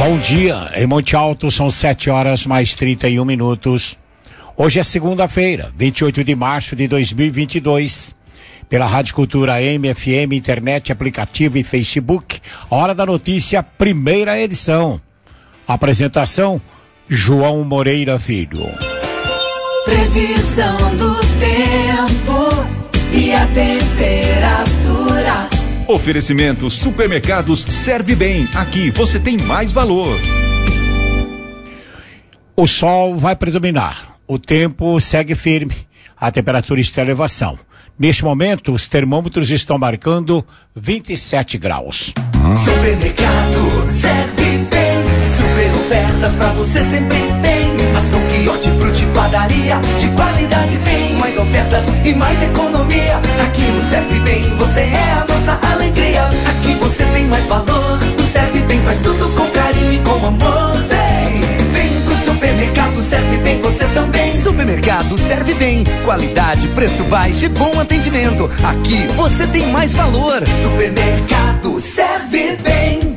Bom dia, em Monte Alto são 7h mais 31. Hoje é segunda-feira, 28 de março de 2022. Pela Rádio Cultura AM, FM, internet, aplicativo e Facebook, Hora da Notícia, primeira edição. Apresentação, João Moreira Filho. Previsão do tempo e a temperatura. Oferecimento Supermercados Serve Bem. Aqui você tem mais valor. O sol vai predominar. O tempo segue firme. A temperatura está em elevação. Neste momento, os termômetros estão marcando 27 graus. Supermercado Serve Bem. Super ofertas pra você sempre tem. Açougue, hortifruti, padaria, de qualidade tem. Mais ofertas e mais economia. Aqui no Serve Bem, você é a nossa alegria. Aqui você tem mais valor. O Serve Bem faz tudo com carinho e com amor. Vem pro supermercado Serve Bem, você também. Supermercado Serve Bem. Qualidade, preço baixo e bom atendimento. Aqui você tem mais valor. Supermercado Serve Bem.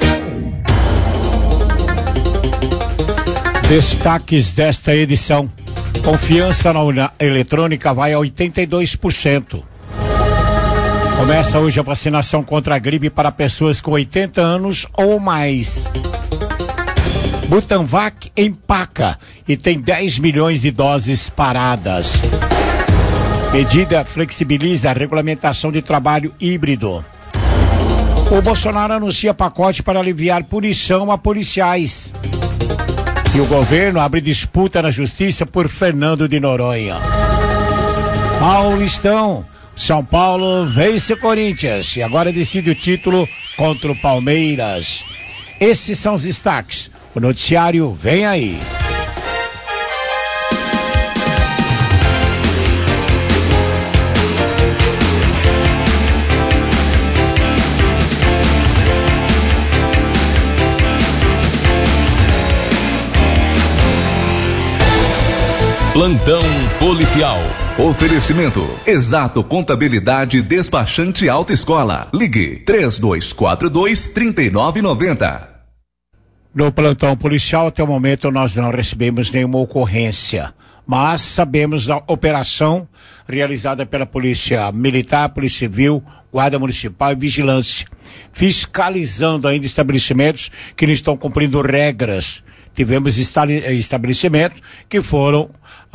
Destaques desta edição. Confiança na urna eletrônica vai a 82%. Começa hoje a vacinação contra a gripe para pessoas com 80 anos ou mais. Butanvac empaca e tem 10 milhões de doses paradas. Medida flexibiliza a regulamentação de trabalho híbrido. O Bolsonaro anuncia pacote para aliviar punição a policiais. E o governo abre disputa na justiça por Fernando de Noronha. Paulistão, São Paulo vence o Corinthians e agora decide o título contra o Palmeiras. Esses são os destaques. O noticiário vem aí. Plantão policial. Oferecimento Exato Contabilidade Despachante Alta Escola. Ligue 3242-3990. No plantão policial, até o momento, nós não recebemos nenhuma ocorrência, mas sabemos da operação realizada pela Polícia Militar, Polícia Civil, Guarda Municipal e Vigilância, fiscalizando ainda estabelecimentos que não estão cumprindo regras. Tivemos estabelecimentos que foram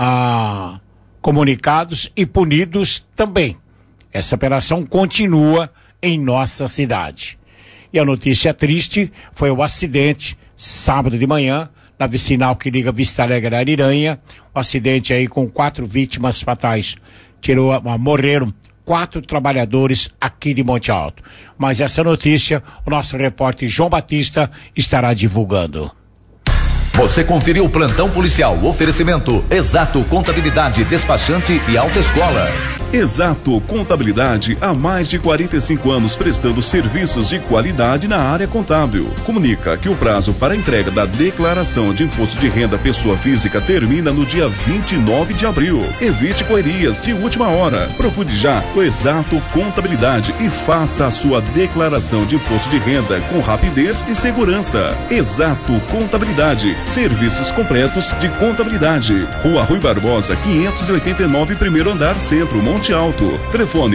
comunicados e punidos também. Essa operação continua em nossa cidade. E a notícia triste foi o acidente, sábado de manhã, na vicinal que liga Vista Alegre a Ariranha. O acidente aí com 4 vítimas fatais. Morreram 4 trabalhadores aqui de Monte Alto. Mas essa notícia, o nosso repórter João Batista estará divulgando. Você conferiu o Plantão Policial. Oferecimento Exato Contabilidade Despachante e Autoescola. Exato Contabilidade, há mais de 45 anos prestando serviços de qualidade na área contábil. Comunica que o prazo para entrega da declaração de imposto de renda pessoa física termina no dia 29 de abril. Evite correrias de última hora. Procure já o Exato Contabilidade e faça a sua declaração de imposto de renda com rapidez e segurança. Exato Contabilidade, serviços completos de contabilidade. Rua Rui Barbosa, 589, primeiro andar, Centro, Monte Alto. Telefone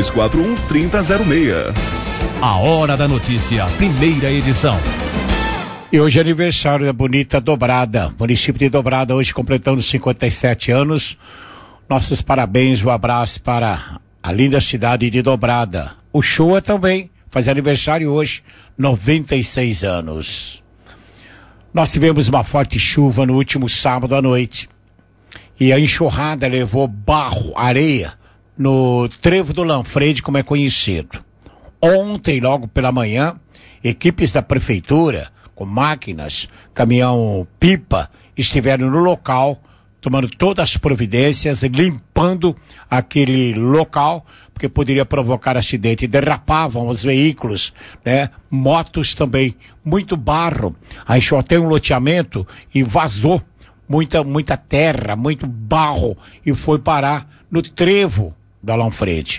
3241-3006. A Hora da Notícia, primeira edição. E hoje é aniversário da bonita Dobrada, município de Dobrada, hoje completando 57 anos. Nossos parabéns, um abraço para a linda cidade de Dobrada. O Shoa também faz aniversário hoje, 96 anos. Nós tivemos uma forte chuva no último sábado à noite. E a enxurrada levou barro, areia, no trevo do Lanfredi, como é conhecido. Ontem, logo pela manhã, equipes da prefeitura, com máquinas, caminhão-pipa, estiveram no local, tomando todas as providências, limpando aquele local, porque poderia provocar acidente. Derrapavam os veículos, né? Motos também, muito barro. Aí só tem um loteamento e vazou muita terra, muito barro, e foi parar no trevo da Lanfredi.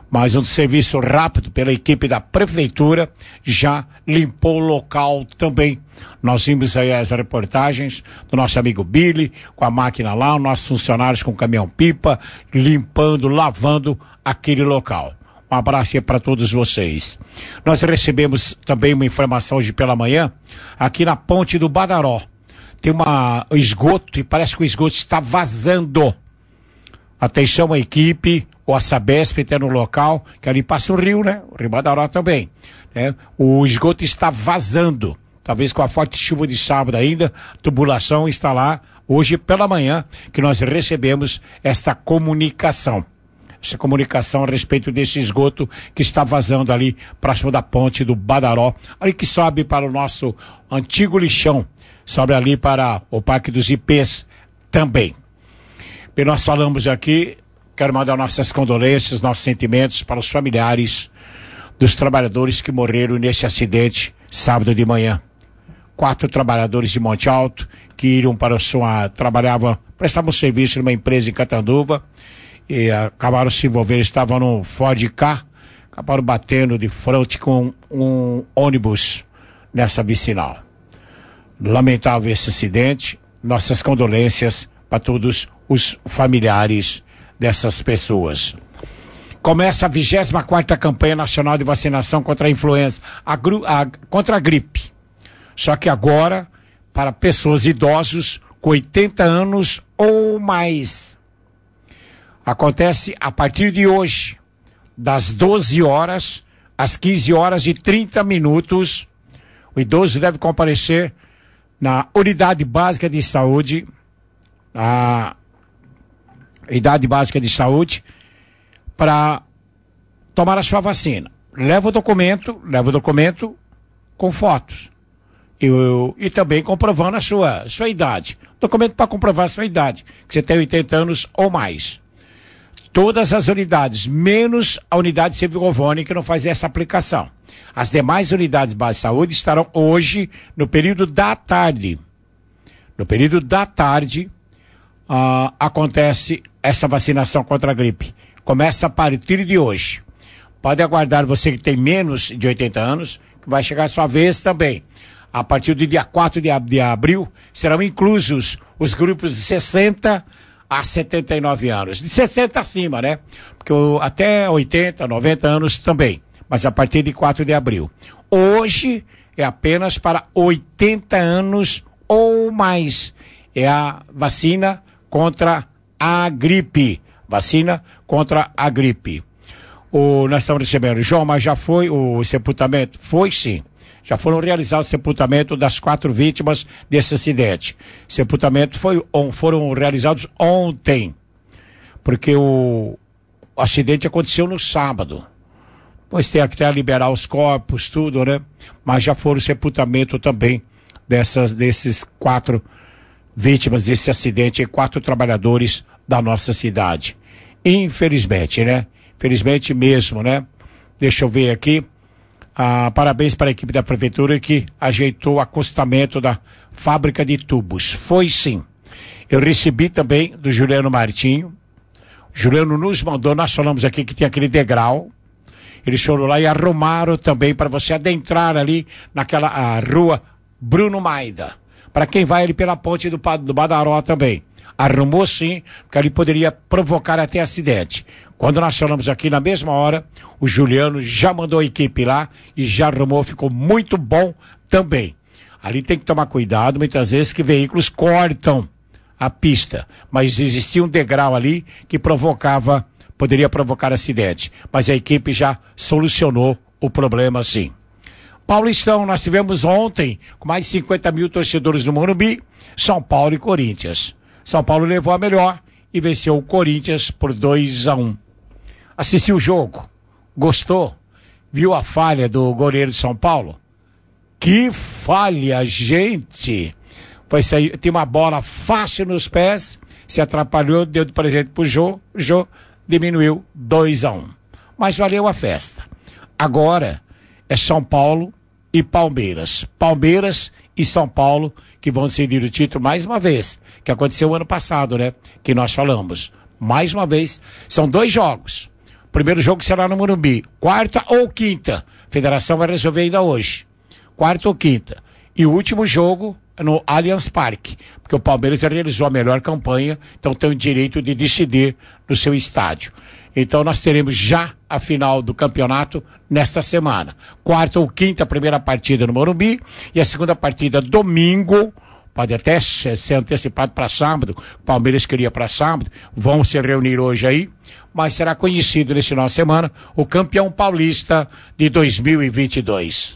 mas um serviço rápido pela equipe da prefeitura já limpou o local também. Nós vimos aí as reportagens do nosso amigo Billy, com a máquina lá, os nossos funcionários com o caminhão-pipa, limpando, lavando aquele local. Um abraço aí para todos vocês. Nós recebemos também uma informação hoje pela manhã, aqui na ponte do Badaró. Tem um esgoto e parece que o esgoto está vazando. Atenção a equipe, ou a Sabesp até no local, que ali passa o rio, né? O Rio Badaró também. Né? O esgoto está vazando. Talvez com a forte chuva de sábado ainda, a tubulação está lá hoje pela manhã, que nós recebemos esta comunicação. Essa comunicação a respeito desse esgoto que está vazando ali próximo da ponte do Badaró, ali que sobe para o nosso antigo lixão, sobe ali para o Parque dos Ipês também. E nós falamos aqui, quero mandar nossas condolências, nossos sentimentos para os familiares dos trabalhadores que morreram nesse acidente sábado de manhã. 4 trabalhadores de Monte Alto que iriam prestavam serviço numa empresa em Catanduva e acabaram se envolvendo, estavam no Ford Ka, acabaram batendo de frente com um ônibus nessa vicinal. Lamentável esse acidente, nossas condolências para todos os familiares dessas pessoas. Começa a 24ª campanha nacional de vacinação contra a influenza, contra a gripe. Só que agora, para pessoas idosas com 80 anos ou mais. Acontece a partir de hoje, das 12 horas às 15 horas e 30 minutos. O idoso deve comparecer na Unidade Básica de Saúde, a Unidade Básica de Saúde, para tomar a sua vacina. Leva o documento com fotos. E também comprovando a sua idade. Documento para comprovar a sua idade, que você tem 80 anos ou mais. Todas as unidades, menos a unidade Civil-Govone, que não faz essa aplicação. As demais unidades básicas de saúde estarão hoje no período da tarde. No período da tarde, acontece essa vacinação contra a gripe. Começa a partir de hoje. Pode aguardar você que tem menos de 80 anos, que vai chegar a sua vez também. A partir do dia 4 de abril, serão inclusos os grupos de 60 a 79 anos. De 60 acima, né? Porque até 80, 90 anos também. Mas a partir de 4 de abril. Hoje é apenas para 80 anos ou mais. É a vacina contra a gripe. Vacina contra a gripe. Nós estamos recebendo, João, mas já foi o sepultamento? Foi sim. Já foram realizados o sepultamento das 4 vítimas desse acidente. Sepultamento foram realizados ontem, porque o acidente aconteceu no sábado. Pois tem que até liberar os corpos, tudo, né? Mas já foram sepultamento também desses 4 vítimas desse acidente e 4 trabalhadores da nossa cidade. Infelizmente, né? Infelizmente mesmo, né? Deixa eu ver aqui. Parabéns para a equipe da prefeitura que ajeitou o acostamento da fábrica de tubos. Foi sim. Eu recebi também do Juliano Martinho. Juliano nos mandou, nós falamos aqui que tem aquele degrau. Eles foram lá e arrumaram também para você adentrar ali naquela rua Bruno Maida. Para quem vai ali pela ponte do Badaró também. Arrumou sim, porque ali poderia provocar até acidente. Quando nós falamos aqui na mesma hora, o Juliano já mandou a equipe lá e já arrumou, ficou muito bom também. Ali tem que tomar cuidado, muitas vezes que veículos cortam a pista, mas existia um degrau ali que poderia provocar acidente, mas a equipe já solucionou o problema sim. Paulistão, nós tivemos ontem, com mais de 50 mil torcedores no Morumbi, São Paulo e Corinthians. São Paulo levou a melhor e venceu o Corinthians por 2-1. Assistiu o jogo? Gostou? Viu a falha do goleiro de São Paulo? Que falha, gente! Tem uma bola fácil nos pés, se atrapalhou, deu de presente pro Jô, diminuiu 2-1. Mas valeu a festa. Agora é São Paulo e Palmeiras. Palmeiras e São Paulo que vão decidir o título mais uma vez, que aconteceu ano passado, né? Que nós falamos. Mais uma vez, são 2 jogos. O primeiro jogo será no Morumbi, quarta ou quinta. A federação vai resolver ainda hoje. Quarta ou quinta. E o último jogo é no Allianz Parque, porque o Palmeiras realizou a melhor campanha, então tem o direito de decidir no seu estádio. Então nós teremos já a final do campeonato nesta semana. Quarta ou quinta, a primeira partida no Morumbi, e a segunda partida domingo, pode até ser antecipado para sábado, o Palmeiras queria para sábado, vão se reunir hoje aí, mas será conhecido nesse final de semana o campeão paulista de 2022.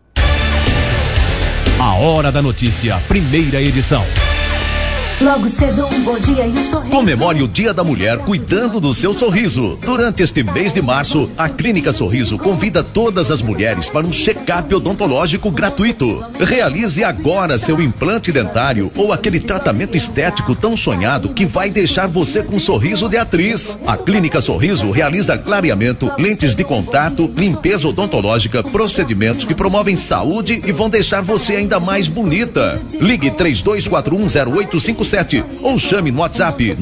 A Hora da Notícia, primeira edição. Logo cedo, um bom dia e um sorriso. Comemore o Dia da Mulher cuidando do seu sorriso. Durante este mês de março, a Clínica Sorriso convida todas as mulheres para um check-up odontológico gratuito. Realize agora seu implante dentário ou aquele tratamento estético tão sonhado que vai deixar você com um sorriso de atriz. A Clínica Sorriso realiza clareamento, lentes de contato, limpeza odontológica, procedimentos que promovem saúde e vão deixar você ainda mais bonita. Ligue 32410857 ou chame no WhatsApp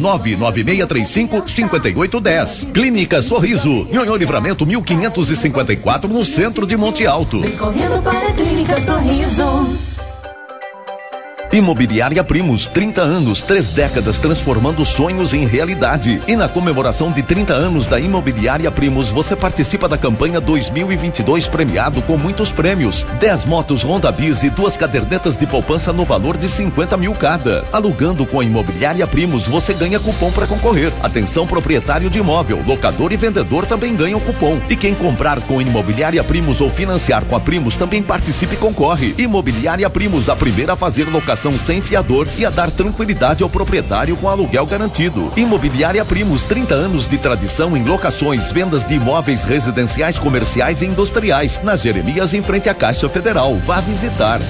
99635-5810. Clínica Sorriso, Nhonhô Livramento 1554, no centro de Monte Alto. Vem correndo para a Clínica Sorriso. Imobiliária Primos, 30 anos, 3 décadas transformando sonhos em realidade. E na comemoração de 30 anos da Imobiliária Primos, você participa da campanha 2022 premiado com muitos prêmios. 10 motos Honda Bis e 2 cadernetas de poupança no valor de 50 mil cada. Alugando com a Imobiliária Primos, você ganha cupom para concorrer. Atenção, proprietário de imóvel, locador e vendedor também ganham cupom. E quem comprar com a Imobiliária Primos ou financiar com a Primos também participe e concorre. Imobiliária Primos, a primeira a fazer locação sem fiador e a dar tranquilidade ao proprietário com aluguel garantido. Imobiliária Primos, 30 anos de tradição em locações, vendas de imóveis residenciais, comerciais e industriais. Na Jeremias, em frente à Caixa Federal. Vá visitar.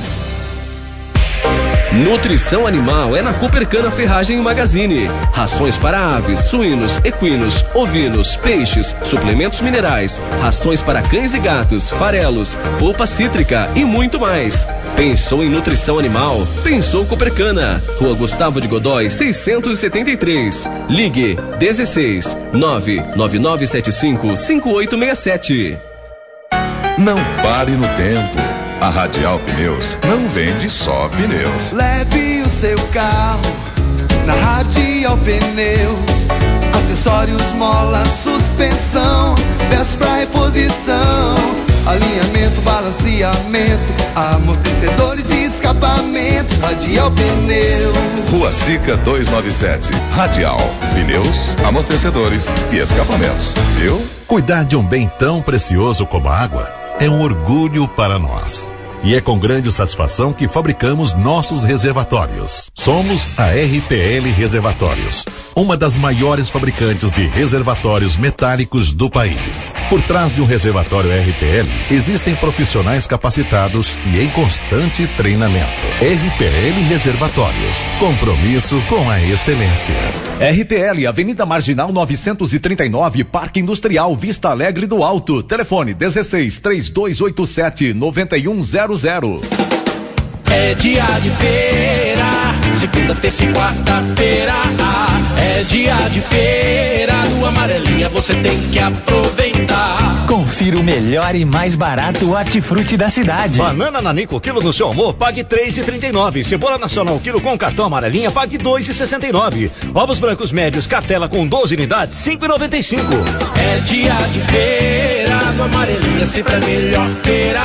Nutrição animal é na Coopercana Ferragem e Magazine. Rações para aves, suínos, equinos, ovinos, peixes, suplementos minerais, rações para cães e gatos, farelos, polpa cítrica e muito mais. Pensou em nutrição animal? Pensou Coopercana. Rua Gustavo de Godói, 673. Ligue 16 99975 5867. Não pare no tempo. A Radial Pneus não vende só pneus. Leve o seu carro na Radial Pneus. Acessórios, mola, suspensão, peças pra reposição, alinhamento, balanceamento, amortecedores e escapamento. Radial Pneus. Rua Sica 297. Radial Pneus, amortecedores e escapamentos. Viu? Cuidar de um bem tão precioso como a água é um orgulho para nós. E é com grande satisfação que fabricamos nossos reservatórios. Somos a RPL Reservatórios, uma das maiores fabricantes de reservatórios metálicos do país. Por trás de um reservatório RPL, existem profissionais capacitados e em constante treinamento. RPL Reservatórios, compromisso com a excelência. RPL, Avenida Marginal 939, Parque Industrial, Vista Alegre do Alto. Telefone 16-3287-9100. É dia de feira, segunda, terça e quarta-feira. É dia de feira, no Amarelinha você tem que aproveitar. Confira o melhor e mais barato hortifruti da cidade. Banana nanico, quilo no seu amor, pague 3,39. Cebola nacional, quilo com cartão Amarelinha, pague 2,69. Ovos brancos médios, cartela com 12 unidades, 5,95. É dia de feira, no Amarelinha sempre a melhor feira.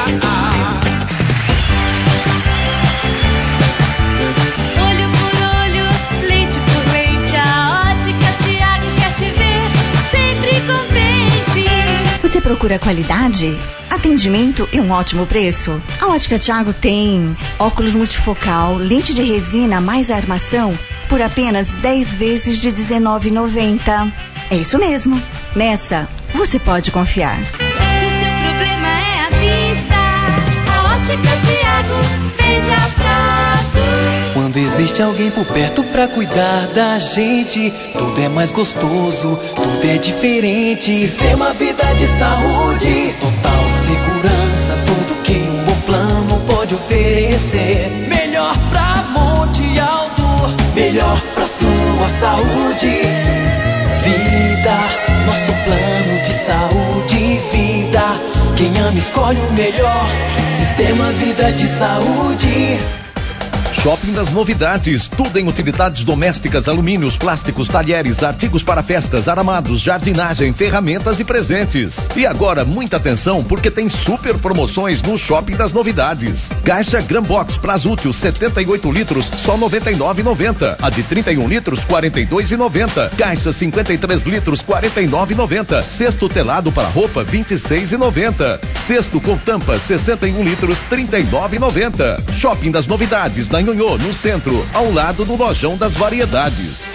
Você procura qualidade, atendimento e um ótimo preço? A Ótica Thiago tem óculos multifocal, lente de resina mais armação por apenas 10 vezes de R$19,90. É isso mesmo. Nessa, você pode confiar. Se seu problema é a vista, a Ótica Thiago vende a prazo. Quando existe alguém por perto pra cuidar da gente, tudo é mais gostoso, tudo é diferente. Sistema Vida de Saúde, total segurança, tudo que um bom plano pode oferecer. Melhor pra Monte Alto, melhor pra sua saúde. Vida nosso plano de saúde e vida. Quem ama escolhe o melhor. Sistema Vida de Saúde. Shopping das Novidades, tudo em utilidades domésticas, alumínios, plásticos, talheres, artigos para festas, aramados, jardinagem, ferramentas e presentes. E agora, muita atenção, porque tem super promoções no Shopping das Novidades. Caixa Grambox Prazútil 78 litros, só R$ 99,90. A de 31 litros, R$ 42,90. Caixa 53 litros, R$ 49,90. Cesto telado para roupa, R$ 26,90. Cesto com tampa, 61 litros, R$ 39,90. Shopping das Novidades, na no centro, ao lado do Lojão das Variedades.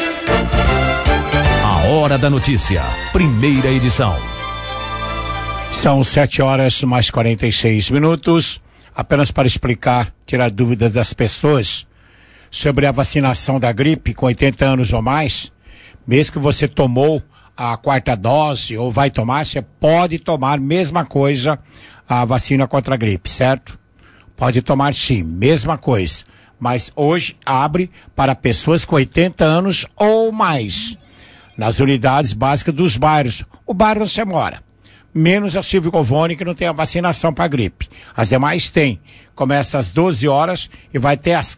A Hora da Notícia, primeira edição. São 7h mais 46. Apenas para explicar, tirar dúvidas das pessoas sobre a vacinação da gripe com 80 anos ou mais. Mesmo que você tomou a 4ª dose ou vai tomar, você pode tomar mesma coisa, a vacina contra a gripe, certo? Pode tomar sim, mesma coisa. Mas hoje abre para pessoas com 80 anos ou mais. Nas unidades básicas dos bairros. O bairro você mora. Menos a Silvio Govoni, que não tem a vacinação para gripe. As demais tem. Começa às 12 horas e vai até às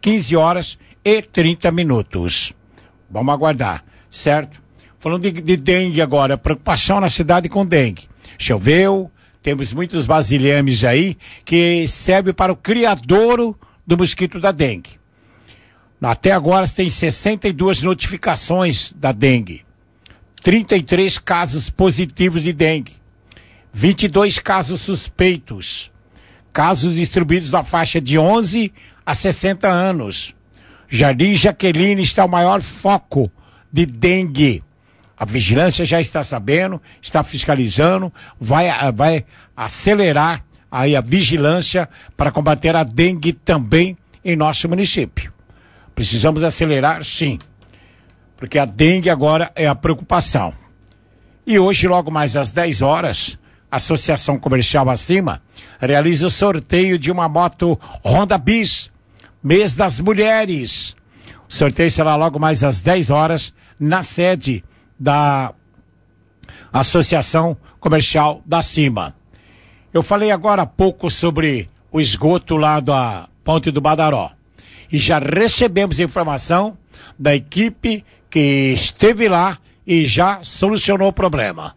15h30. Vamos aguardar, certo? Falando de dengue agora, preocupação na cidade com dengue. Choveu. Temos muitos vasilhames aí que serve para o criadouro do mosquito da dengue. Até agora tem 62 notificações da dengue. 33 casos positivos de dengue. 22 casos suspeitos. Casos distribuídos na faixa de 11 a 60 anos. Jardim Jaqueline está o maior foco de dengue. A vigilância já está sabendo, está fiscalizando, vai acelerar aí a vigilância para combater a dengue também em nosso município. Precisamos acelerar, sim, porque a dengue agora é a preocupação. E hoje, logo mais às 10 horas, a Associação Comercial Acima realiza o sorteio de uma moto Honda Bis, mês das mulheres. O sorteio será logo mais às 10 horas na sede da Associação Comercial da Cima. Eu falei agora há pouco sobre o esgoto lá da Ponte do Badaró. E já recebemos informação da equipe que esteve lá e já solucionou o problema.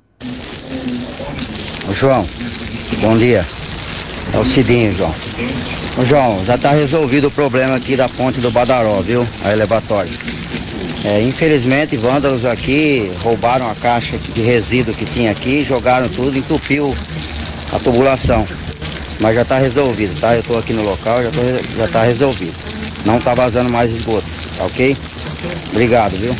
Ô João, bom dia. É o Cidinho, João. Ô João, já está resolvido o problema aqui da Ponte do Badaró, viu? A elevatória. Infelizmente, vândalos aqui roubaram a caixa de resíduo que tinha aqui, jogaram tudo, entupiu a tubulação. Mas já está resolvido, tá? Eu estou aqui no local, já está resolvido. Não está vazando mais esgoto, tá ok? Obrigado, viu?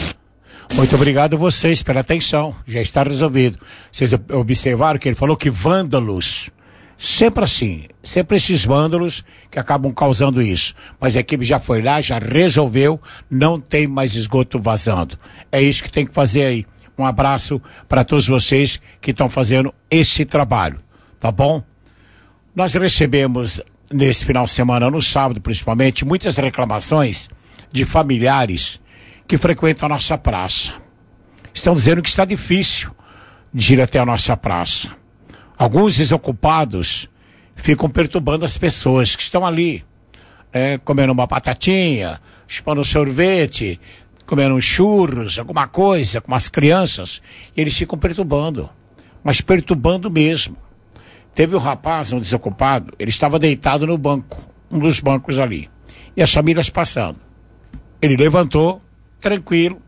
Muito obrigado a vocês pela atenção, já está resolvido. Vocês observaram que ele falou que vândalos, sempre assim, sempre esses vândalos que acabam causando isso. Mas a equipe já foi lá, já resolveu, não tem mais esgoto vazando. É isso que tem que fazer aí. Um abraço para todos vocês que estão fazendo esse trabalho, tá bom? Nós recebemos nesse final de semana, no sábado principalmente, muitas reclamações de familiares que frequentam a nossa praça. Estão dizendo que está difícil de ir até a nossa praça. Alguns desocupados ficam perturbando as pessoas que estão ali, comendo uma batatinha, chupando um sorvete, comendo churros, alguma coisa com as crianças, e eles ficam perturbando, mas perturbando mesmo. Teve um rapaz, um desocupado, ele estava deitado no banco, um dos bancos ali, e as famílias passando. Ele levantou, tranquilo,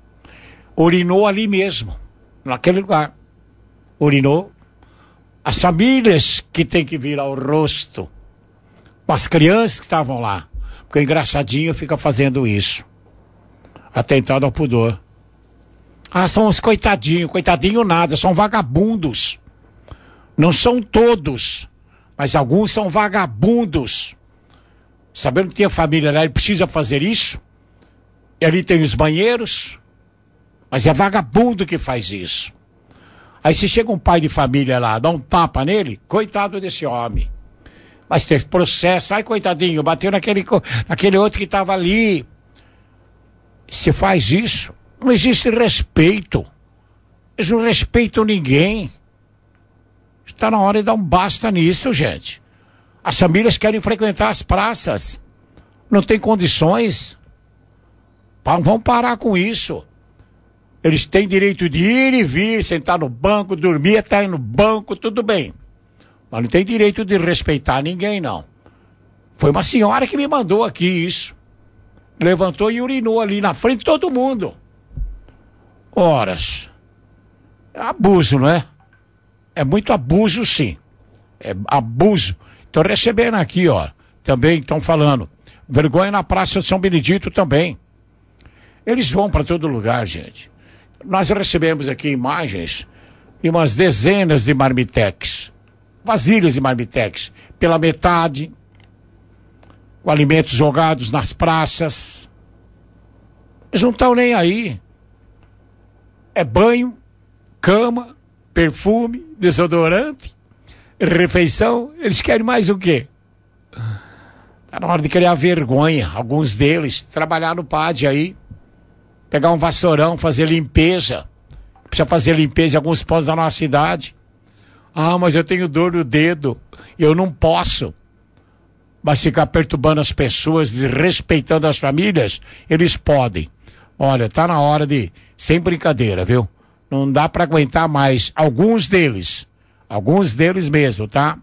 urinou ali mesmo, naquele lugar, urinou. As famílias que tem que vir ao rosto, com as crianças que estavam lá, porque o engraçadinho fica fazendo isso, atentado ao pudor. Ah, são os coitadinhos, coitadinho nada, são vagabundos. Não são todos, mas alguns são vagabundos. Sabendo que tem a família lá, ele precisa fazer isso. E ali tem os banheiros, mas é vagabundo que faz isso. Aí se chega um pai de família lá, dá um tapa nele, coitado desse homem. Mas tem processo, ai coitadinho, bateu naquele outro que estava ali. Se faz isso, não existe respeito. Eles não respeitam ninguém. Está na hora de dar um basta nisso, gente. As famílias querem frequentar as praças. Não tem condições. Vamos parar com isso. Eles têm direito de ir e vir, sentar no banco, dormir até no banco, tudo bem. Mas não tem direito de respeitar ninguém, não. Foi uma senhora que me mandou aqui isso. Levantou e urinou ali na frente de todo mundo. Horas. É abuso, não é? É muito abuso, sim. É abuso. Estou recebendo aqui, ó. Também estão falando. Vergonha na Praça de São Benedito também. Eles vão para todo lugar, gente. Nós recebemos aqui imagens de umas dezenas de marmitex. Vasilhas de marmitex. Pela metade. Com alimentos jogados nas praças. Eles não estão nem aí. É banho, cama, perfume, desodorante, refeição. Eles querem mais o quê? Tá na hora de criar vergonha. Alguns deles trabalhar no PAD aí. Pegar um vassourão, fazer limpeza. Precisa fazer limpeza em alguns pontos da nossa cidade. Ah, mas eu tenho dor no dedo. Eu não posso. Mas ficar perturbando as pessoas, desrespeitando as famílias, eles podem. Olha, tá na hora de... Sem brincadeira, viu? Não dá para aguentar mais. Alguns deles mesmo, tá?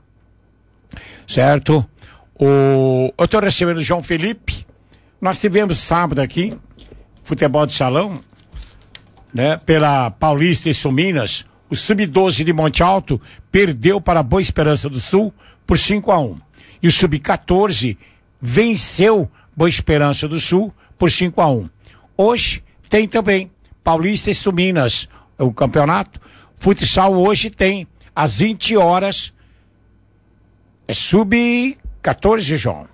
Certo? Eu tô recebendo o João Felipe. Nós tivemos sábado aqui, futebol de salão, né? Pela Paulista e Sul Minas, o Sub-12 de Monte Alto perdeu para a Boa Esperança do Sul por 5-1. E o Sub-14 venceu Boa Esperança do Sul por 5-1. Hoje tem também Paulista e Sul Minas, o campeonato. Futsal hoje tem às 20 horas. É Sub-14, João.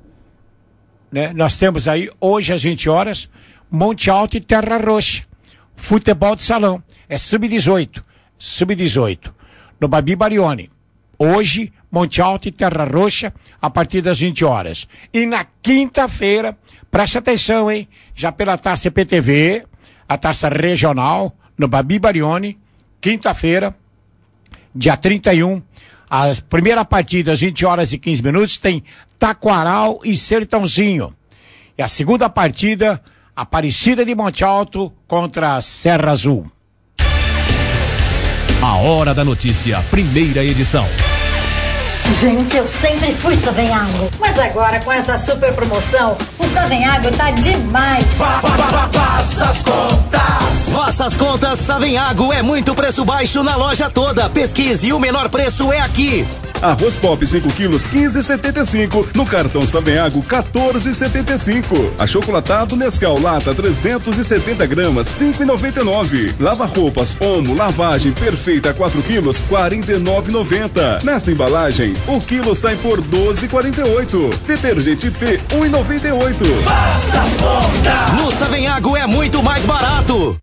Né? Nós temos aí hoje às 20 horas Monte Alto e Terra Roxa. Futebol de salão. É Sub-18. Sub-18. No Babi Barione. Hoje, Monte Alto e Terra Roxa, a partir das 20 horas. E na quinta-feira, preste atenção, hein? Já pela Taça PTV, a Taça Regional, no Babi Barione, quinta-feira, dia 31, a primeira partida, às 20 horas e 15 minutos, tem Taquaral e Sertãozinho. E a segunda partida, Aparecida de Monte Alto contra a Serra Azul. A Hora da Notícia, primeira edição. Gente, eu sempre fui Savenhago, mas agora com essa super promoção, o Savenhago tá demais. Faça as contas. Faça as contas, Savenhago é muito preço baixo na loja toda. Pesquise, o menor preço é aqui. Arroz Pop 5 quilos 15,75. No cartão Savenhago 14,75. Achocolatado Nescau Lata 370 gramas 5,99. Lava roupas Omo lavagem perfeita 4 quilos 49,90. Nesta embalagem o quilo sai por 12,48. Detergente P 1,98. Faça as contas. No Savenhago é muito mais barato.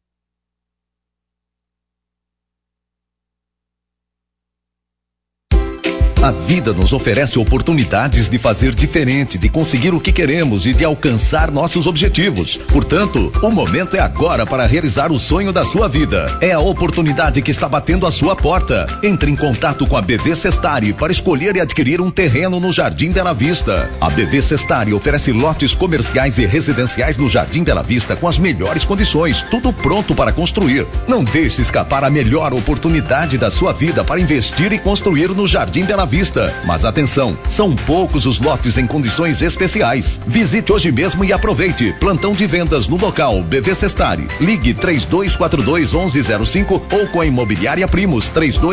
A vida nos oferece oportunidades de fazer diferente, de conseguir o que queremos e de alcançar nossos objetivos. Portanto, o momento é agora para realizar o sonho da sua vida. É a oportunidade que está batendo a sua porta. Entre em contato com a BV Sestari para escolher e adquirir um terreno no Jardim Bela Vista. A BV Sestari oferece lotes comerciais e residenciais no Jardim Bela Vista com as melhores condições, tudo pronto para construir. Não deixe escapar a melhor oportunidade da sua vida para investir e construir no Jardim Bela Vista. Mas atenção, são poucos os lotes em condições especiais. Visite hoje mesmo e aproveite. Plantão de vendas no local BV Sestari. Ligue 3242-1105 ou com a Imobiliária Primos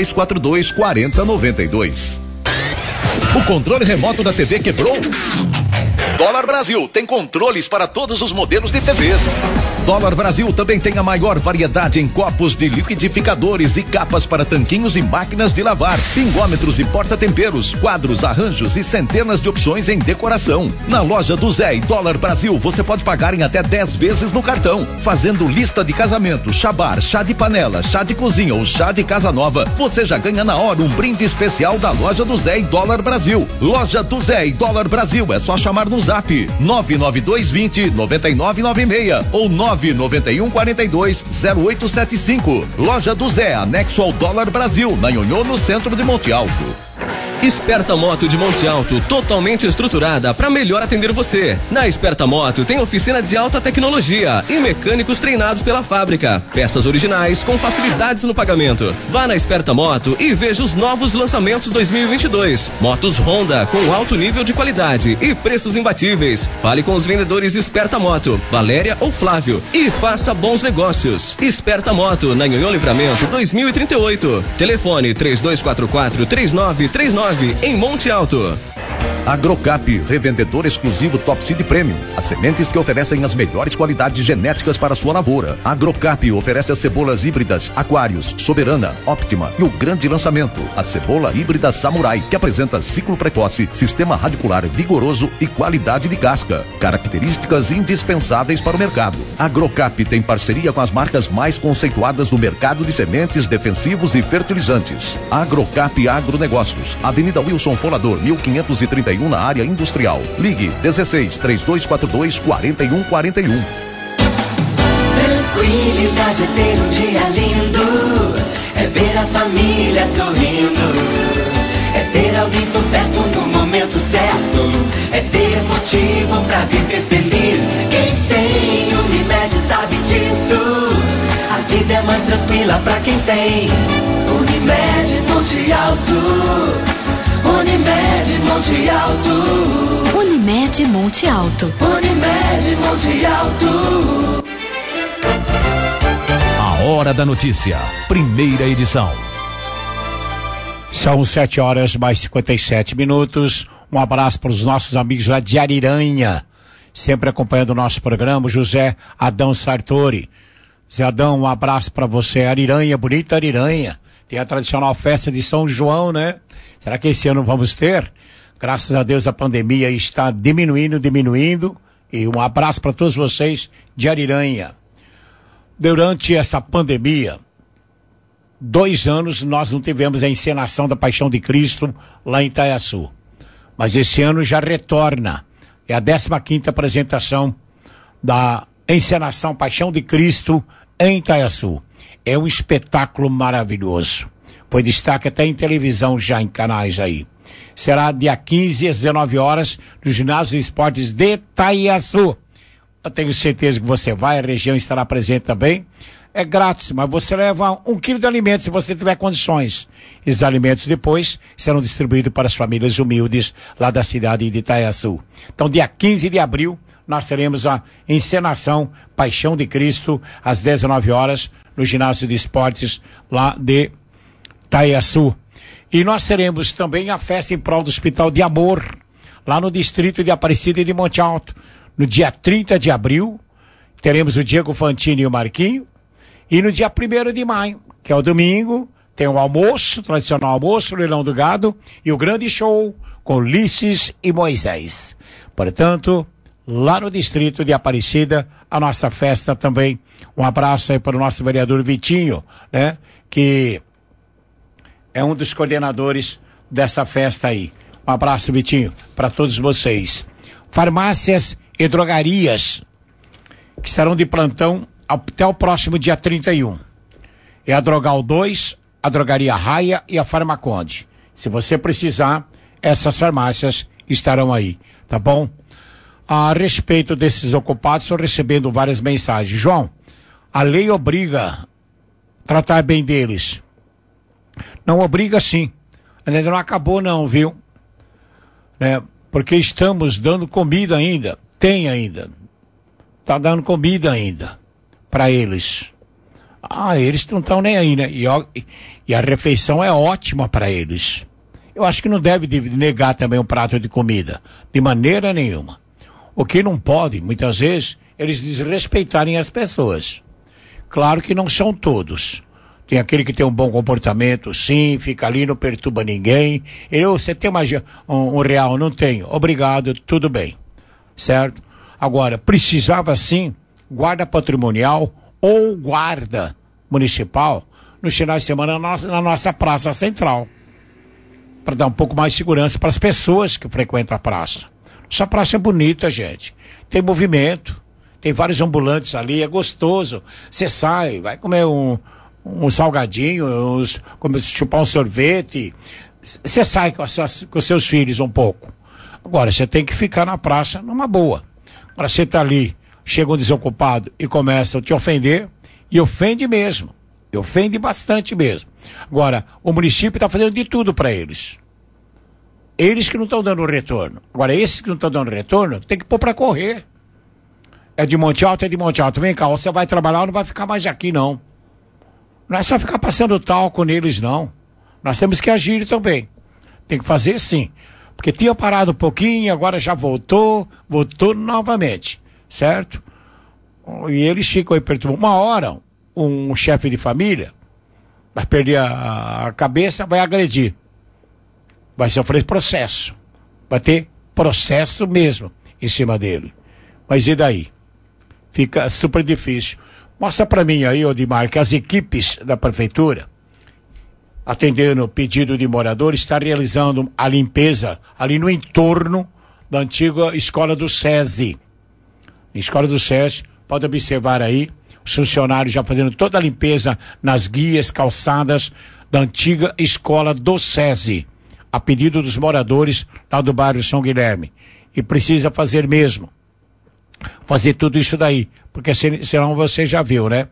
3242-4092. O controle remoto da TV quebrou? Dólar Brasil tem controles para todos os modelos de TVs. Dólar Brasil também tem a maior variedade em copos de liquidificadores e capas para tanquinhos e máquinas de lavar, pingômetros e porta-temperos, quadros, arranjos e centenas de opções em decoração. Na loja do Zé e Dólar Brasil você pode pagar em até 10 vezes no cartão. Fazendo lista de casamento, chabar, chá de panela, chá de cozinha ou chá de casa nova, você já ganha na hora um brinde especial da loja do Zé e Dólar Brasil. Loja do Zé e Dólar Brasil, é só chamar no Zap 99220-9996 ou 9 991420875. Loja do Zé, anexo ao Dólar Brasil, na Nhonhô, no centro de Monte Alto. Esperta Moto de Monte Alto, totalmente estruturada para melhor atender você. Na Esperta Moto tem oficina de alta tecnologia e mecânicos treinados pela fábrica. Peças originais com facilidades no pagamento. Vá na Esperta Moto e veja os novos lançamentos 2022. Motos Honda com alto nível de qualidade e preços imbatíveis. Fale com os vendedores Esperta Moto, Valéria ou Flávio, e faça bons negócios. Esperta Moto, na Nhonhô Livramento 2038. Telefone 3244-3939. Em Monte Alto. Agrocap, revendedor exclusivo Top Seed Premium. As sementes que oferecem as melhores qualidades genéticas para sua lavoura. Agrocap oferece as cebolas híbridas Aquários, Soberana, Optima e o grande lançamento, a cebola híbrida Samurai, que apresenta ciclo precoce, sistema radicular vigoroso e qualidade de casca. Características indispensáveis para o mercado. Agrocap tem parceria com as marcas mais conceituadas do mercado de sementes, defensivos e fertilizantes. Agrocap Agronegócios, Avenida Wilson Folador, 1531, na área industrial. Ligue 16-3242-4141. Tranquilidade é ter um dia lindo, é ver a família sorrindo, é ter alguém por perto no momento certo, é ter motivo pra viver feliz. Quem tem Unimed sabe disso, a vida é mais tranquila pra quem tem Unimed Monte Alto. Unimed Monte Alto. Unimed Monte Alto. Unimed Monte Alto. A Hora da Notícia, primeira edição. São 7h mais 57. Um abraço para os nossos amigos lá de Ariranha, sempre acompanhando o nosso programa, José Adão Sartori. Zé Adão, um abraço para você. Ariranha, bonita Ariranha. Tem a tradicional festa de São João, né? Será que esse ano vamos ter? Graças a Deus a pandemia está diminuindo. E um abraço para todos vocês de Ariranha. Durante essa pandemia, 2 anos nós não tivemos a encenação da Paixão de Cristo lá em Itaiaçu. Mas esse ano já retorna. É a 15ª apresentação da encenação Paixão de Cristo em Itaiaçu. É um espetáculo maravilhoso. Foi destaque até em televisão já em canais aí. Será dia 15 às 19 horas no Ginásio de Esportes de Itaiaçu. Eu tenho certeza que você vai, a região estará presente também. É grátis, mas você leva 1 quilo de alimentos se você tiver condições. Esses alimentos depois serão distribuídos para as famílias humildes lá da cidade de Itaiaçu. Então, dia 15 de abril, nós teremos a encenação Paixão de Cristo às 19 horas no Ginásio de Esportes lá de Itaiaçu. E nós teremos também a festa em prol do Hospital de Amor, lá no distrito de Aparecida e de Monte Alto. No dia 30 de abril, teremos o Diego Fantini e o Marquinho. E no dia 1º de maio, que é o domingo, tem o almoço, tradicional almoço, o leilão do gado e o grande show com Ulisses e Moisés. Portanto, lá no distrito de Aparecida, a nossa festa também. Um abraço aí para o nosso vereador Vitinho, né? Que é um dos coordenadores dessa festa aí. Um abraço, Vitinho, para todos vocês. Farmácias e drogarias que estarão de plantão até o próximo dia 31. É a Drogal 2, a Drogaria Raia e a Farmaconde. Se você precisar, essas farmácias estarão aí, tá bom? A respeito desses ocupados, estou recebendo várias mensagens. João, a lei obriga a tratar bem deles. Não obriga sim. Ainda não acabou não, viu? Porque estamos dando comida ainda. Tem ainda. Tá dando comida ainda para eles. Eles não estão nem aí, né? E a refeição é ótima para eles. Eu acho que não deve negar também um prato de comida. De maneira nenhuma. O que não pode, muitas vezes, eles desrespeitarem as pessoas. Claro que não são todos. Tem aquele que tem um bom comportamento, sim, fica ali, não perturba ninguém. Você tem um real? Não tenho. Obrigado, tudo bem. Certo? Agora, precisava sim, guarda patrimonial ou guarda municipal nos finais de semana na nossa praça central. Para dar um pouco mais de segurança para as pessoas que frequentam a praça. Essa praça é bonita, gente. Tem movimento, tem vários ambulantes ali, é gostoso. Você sai, vai comer um salgadinho, chupar um sorvete. Você sai com os seus filhos um pouco. Agora, você tem que ficar na praça numa boa. Agora, você tá ali, chega um desocupado e começa a te ofender, e ofende mesmo. E ofende bastante mesmo. Agora, o município está fazendo de tudo para eles. Eles que não estão dando retorno. Agora, esses que não estão dando retorno, tem que pôr para correr. É de Monte Alto, é de Monte Alto. Vem cá, você vai trabalhar, não vai ficar mais aqui, não. Não é só ficar passando talco neles, não. Nós temos que agir também. Tem que fazer sim. Porque tinha parado um pouquinho, agora já voltou novamente. Certo? E eles ficam aí perturbando. Uma hora, um chefe de família vai perder a cabeça, vai agredir. Vai sofrer processo. Vai ter processo mesmo em cima dele. Mas e daí? Fica super difícil. Mostra pra mim aí, Odimar, que as equipes da prefeitura, atendendo o pedido de moradores, está realizando a limpeza ali no entorno da antiga escola do SESI. Escola do SESI, pode observar aí, os funcionários já fazendo toda a limpeza nas guias, calçadas da antiga escola do SESI, a pedido dos moradores lá do bairro São Guilherme. E precisa fazer mesmo. Fazer tudo isso daí, porque senão você já viu, né?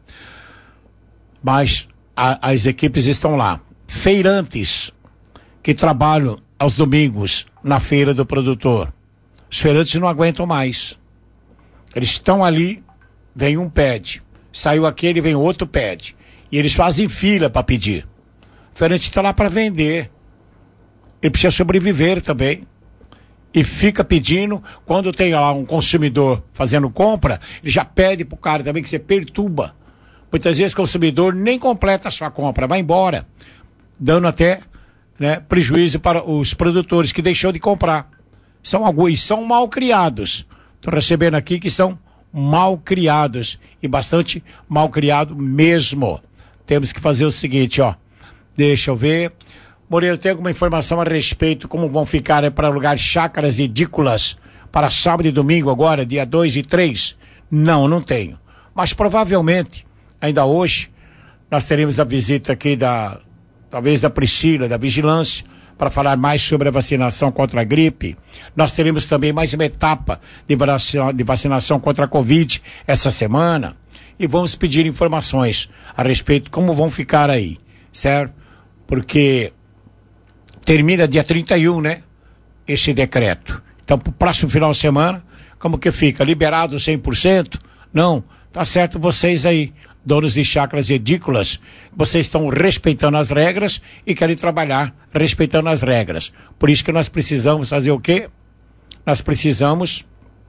Mas as equipes estão lá. Feirantes que trabalham aos domingos na feira do produtor. Os feirantes não aguentam mais. Eles estão ali, vem um pede. Saiu aquele, vem outro pede. E eles fazem fila para pedir. O feirante está lá para vender. Ele precisa sobreviver também. E fica pedindo, quando tem lá um consumidor fazendo compra, ele já pede pro cara também que você perturba. Muitas vezes o consumidor nem completa a sua compra, vai embora, dando até, né, prejuízo para os produtores que deixou de comprar. São mal criados. Estou recebendo aqui que são mal criados e bastante mal criado mesmo. Temos que fazer o seguinte, ó. Deixa eu ver. Moreira, tem alguma informação a respeito como vão ficar para alugar chácaras edículas para sábado e domingo agora, dia 2 e 3? Não tenho. Mas provavelmente, ainda hoje, nós teremos a visita aqui talvez da Priscila, da Vigilância, para falar mais sobre a vacinação contra a gripe. Nós teremos também mais uma etapa de vacinação contra a Covid essa semana. E vamos pedir informações a respeito de como vão ficar aí, certo? Porque termina dia 31, né? Esse decreto. Então, pro próximo final de semana, como que fica? Liberado 100%? Não. Tá certo vocês aí, donos de chácaras edículas, vocês estão respeitando as regras e querem trabalhar respeitando as regras. Por isso que nós precisamos fazer o quê? Nós precisamos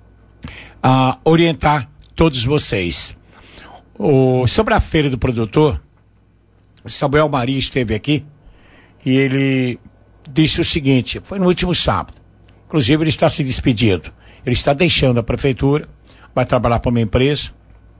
orientar todos vocês. Sobre a feira do produtor, o Samuel Maria esteve aqui e ele disse o seguinte, foi no último sábado, inclusive ele está se despedindo, ele está deixando a prefeitura, vai trabalhar para uma empresa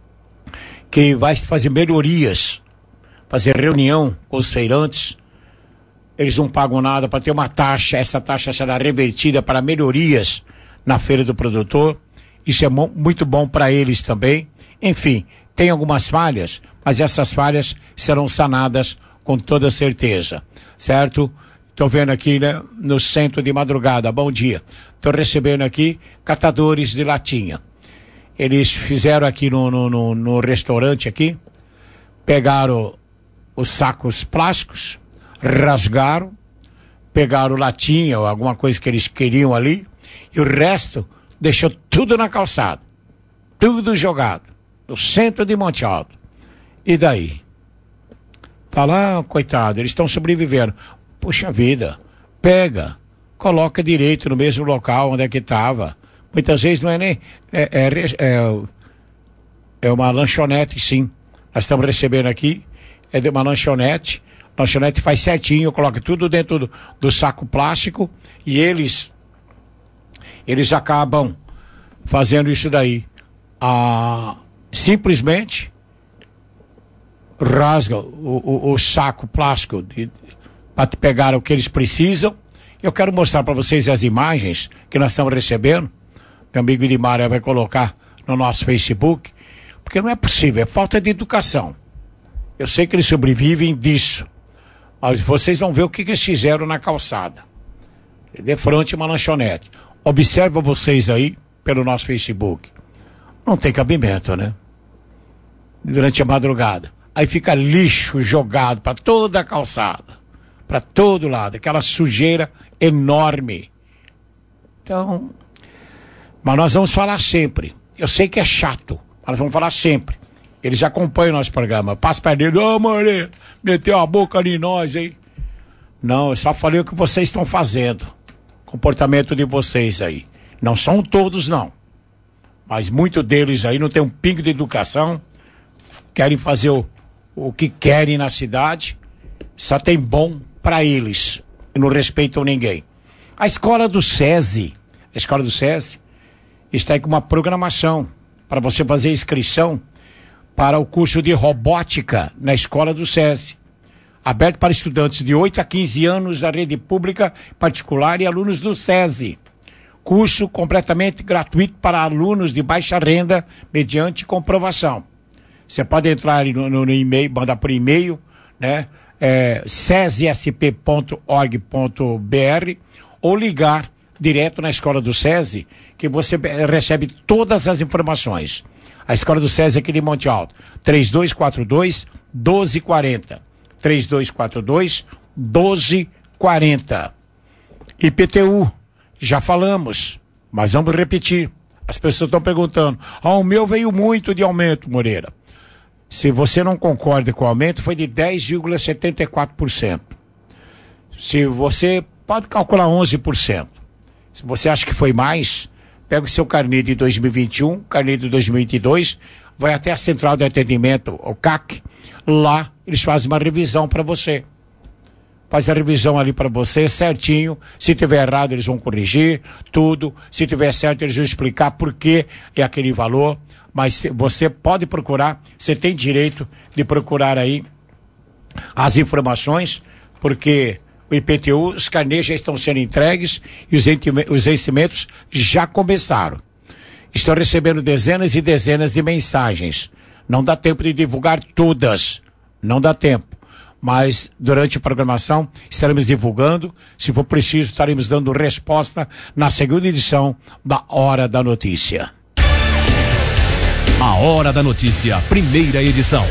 que vai fazer melhorias, fazer reunião com os feirantes, eles não pagam nada para ter uma taxa, essa taxa será revertida para melhorias na feira do produtor, isso é muito bom para eles também. Enfim, tem algumas falhas, mas essas falhas serão sanadas com toda certeza, certo? Estou vendo aqui, né, no centro de madrugada, bom dia. Estou recebendo aqui catadores de latinha. Eles fizeram aqui no restaurante aqui, pegaram os sacos plásticos, rasgaram, pegaram latinha ou alguma coisa que eles queriam ali, e o resto deixou tudo na calçada. Tudo jogado. No centro de Monte Alto. E daí? Fala, coitado, eles estão sobrevivendo. Puxa vida, pega, coloca direito no mesmo local onde é que estava. Muitas vezes não é nem... É uma lanchonete, sim. Nós estamos recebendo aqui, é de uma lanchonete. A lanchonete faz certinho, coloca tudo dentro do saco plástico e eles acabam fazendo isso daí. Simplesmente rasga o saco plástico para pegar o que eles precisam. Eu quero mostrar para vocês as imagens que nós estamos recebendo. Meu amigo Edmar vai colocar no nosso Facebook, porque não é possível, é falta de educação. Eu sei que eles sobrevivem disso, mas vocês vão ver o que eles fizeram na calçada. De frente uma lanchonete. Observa vocês aí pelo nosso Facebook. Não tem cabimento, né? Durante a madrugada. Aí fica lixo jogado para toda a calçada, para todo lado, aquela sujeira enorme. Então, mas nós vamos falar sempre. Eu sei que é chato, mas nós vamos falar sempre. Eles acompanham o nosso programa. Passa para ele, Moreira, meteu a boca ali em nós, hein? Não, eu só falei o que vocês estão fazendo. Comportamento de vocês aí. Não são todos, não. Mas muitos deles aí não tem um pingo de educação, querem fazer o que querem na cidade, só tem bom para eles, e não respeitam ninguém. A escola do SESI está aí com uma programação para você fazer inscrição para o curso de robótica na escola do SESI, aberto para estudantes de 8 a 15 anos da rede pública, particular e alunos do SESI. Curso completamente gratuito para alunos de baixa renda, mediante comprovação. Você pode entrar no e-mail, mandar por e-mail, né? sesisp.org.br ou ligar direto na escola do SESI, que você recebe todas as informações. A escola do SESI aqui de Monte Alto, 3242-1240. 3242-1240. IPTU, já falamos, mas vamos repetir. As pessoas estão perguntando, o meu veio muito de aumento, Moreira. Se você não concorda com o aumento, foi de 10,74%. Se você pode calcular 11%. Se você acha que foi mais, pega o seu carnê de 2021, carnê de 2022, vai até a central de atendimento, o CAC, lá eles fazem uma revisão para você. Faz a revisão ali para você certinho. Se tiver errado, eles vão corrigir tudo. Se tiver certo, eles vão explicar por que é aquele valor. Mas você pode procurar, você tem direito de procurar aí as informações, porque o IPTU, os carnês já estão sendo entregues e os vencimentos já começaram. Estou recebendo dezenas e dezenas de mensagens. Não dá tempo de divulgar todas, não dá tempo. Mas durante a programação estaremos divulgando, se for preciso estaremos dando resposta na segunda edição da Hora da Notícia. A Hora da Notícia, primeira edição.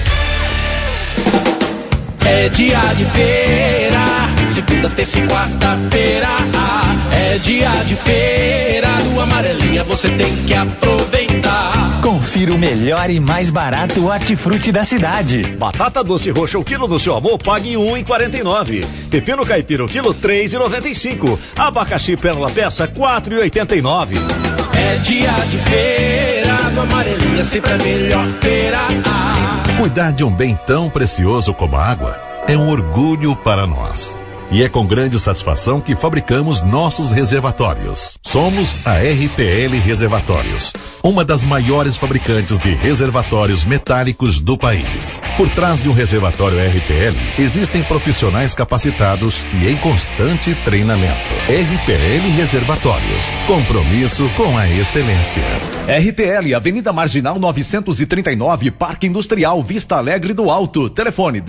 É dia de feira, segunda, terça e quarta-feira. É dia de feira, no Amarelinha você tem que aproveitar. Confira o melhor e mais barato hortifruti da cidade. Batata doce roxa, o quilo do seu amor, pague R$1,49. Pepino caipira, o quilo R$3,95. Abacaxi pérola peça, R$4,89. É dia de feira, no Amarelinha sempre a melhor feira. Cuidar de um bem tão precioso como a água é um orgulho para nós. E é com grande satisfação que fabricamos nossos reservatórios. Somos a RPL Reservatórios, uma das maiores fabricantes de reservatórios metálicos do país. Por trás de um reservatório RPL, existem profissionais capacitados e em constante treinamento. RPL Reservatórios, compromisso com a excelência. RPL, Avenida Marginal 939, Parque Industrial Vista Alegre do Alto. Telefone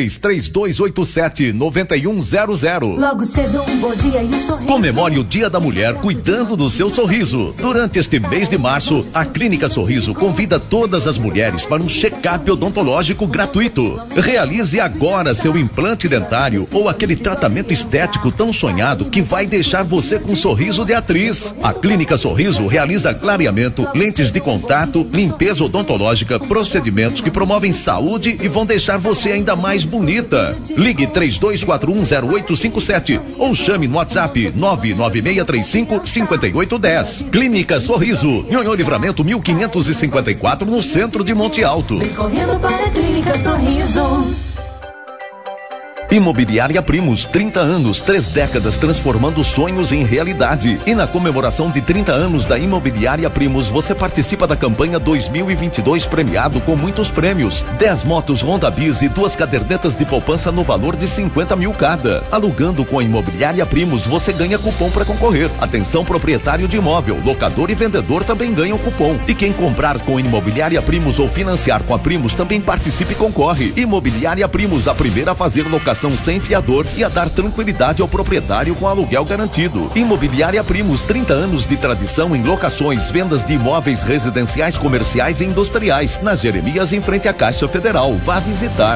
16-3287-9100. Logo cedo, um bom dia e um sorriso. Comemore o Dia da Mulher cuidando do seu sorriso. Durante este mês de março, a Clínica Sorriso convida todas as mulheres para um check-up odontológico gratuito. Realize agora seu implante dentário ou aquele tratamento estético tão sonhado que vai deixar você com um sorriso de atriz. A Clínica Sorriso realiza clareamento, lentes de contato, limpeza odontológica, procedimentos que promovem saúde e vão deixar você ainda mais bonita. Ligue 32410857 ou chame no WhatsApp 99635-5810. Clínica Sorriso, Nhonhô Livramento 1554, no centro de Monte Alto. Vem correndo para a Clínica Sorriso. Imobiliária Primos, 30 anos, 3 décadas transformando sonhos em realidade. E na comemoração de 30 anos da Imobiliária Primos, você participa da campanha 2022 premiado com muitos prêmios. 10 motos Honda Bis e 2 cadernetas de poupança no valor de 50 mil cada. Alugando com a Imobiliária Primos, você ganha cupom para concorrer. Atenção, proprietário de imóvel, locador e vendedor também ganham cupom. E quem comprar com Imobiliária Primos ou financiar com a Primos também participe e concorre. Imobiliária Primos, a primeira a fazer locação sem fiador e a dar tranquilidade ao proprietário com aluguel garantido. Imobiliária Primos, 30 anos de tradição em locações, vendas de imóveis residenciais, comerciais e industriais. Na Jeremias, em frente à Caixa Federal. Vá visitar.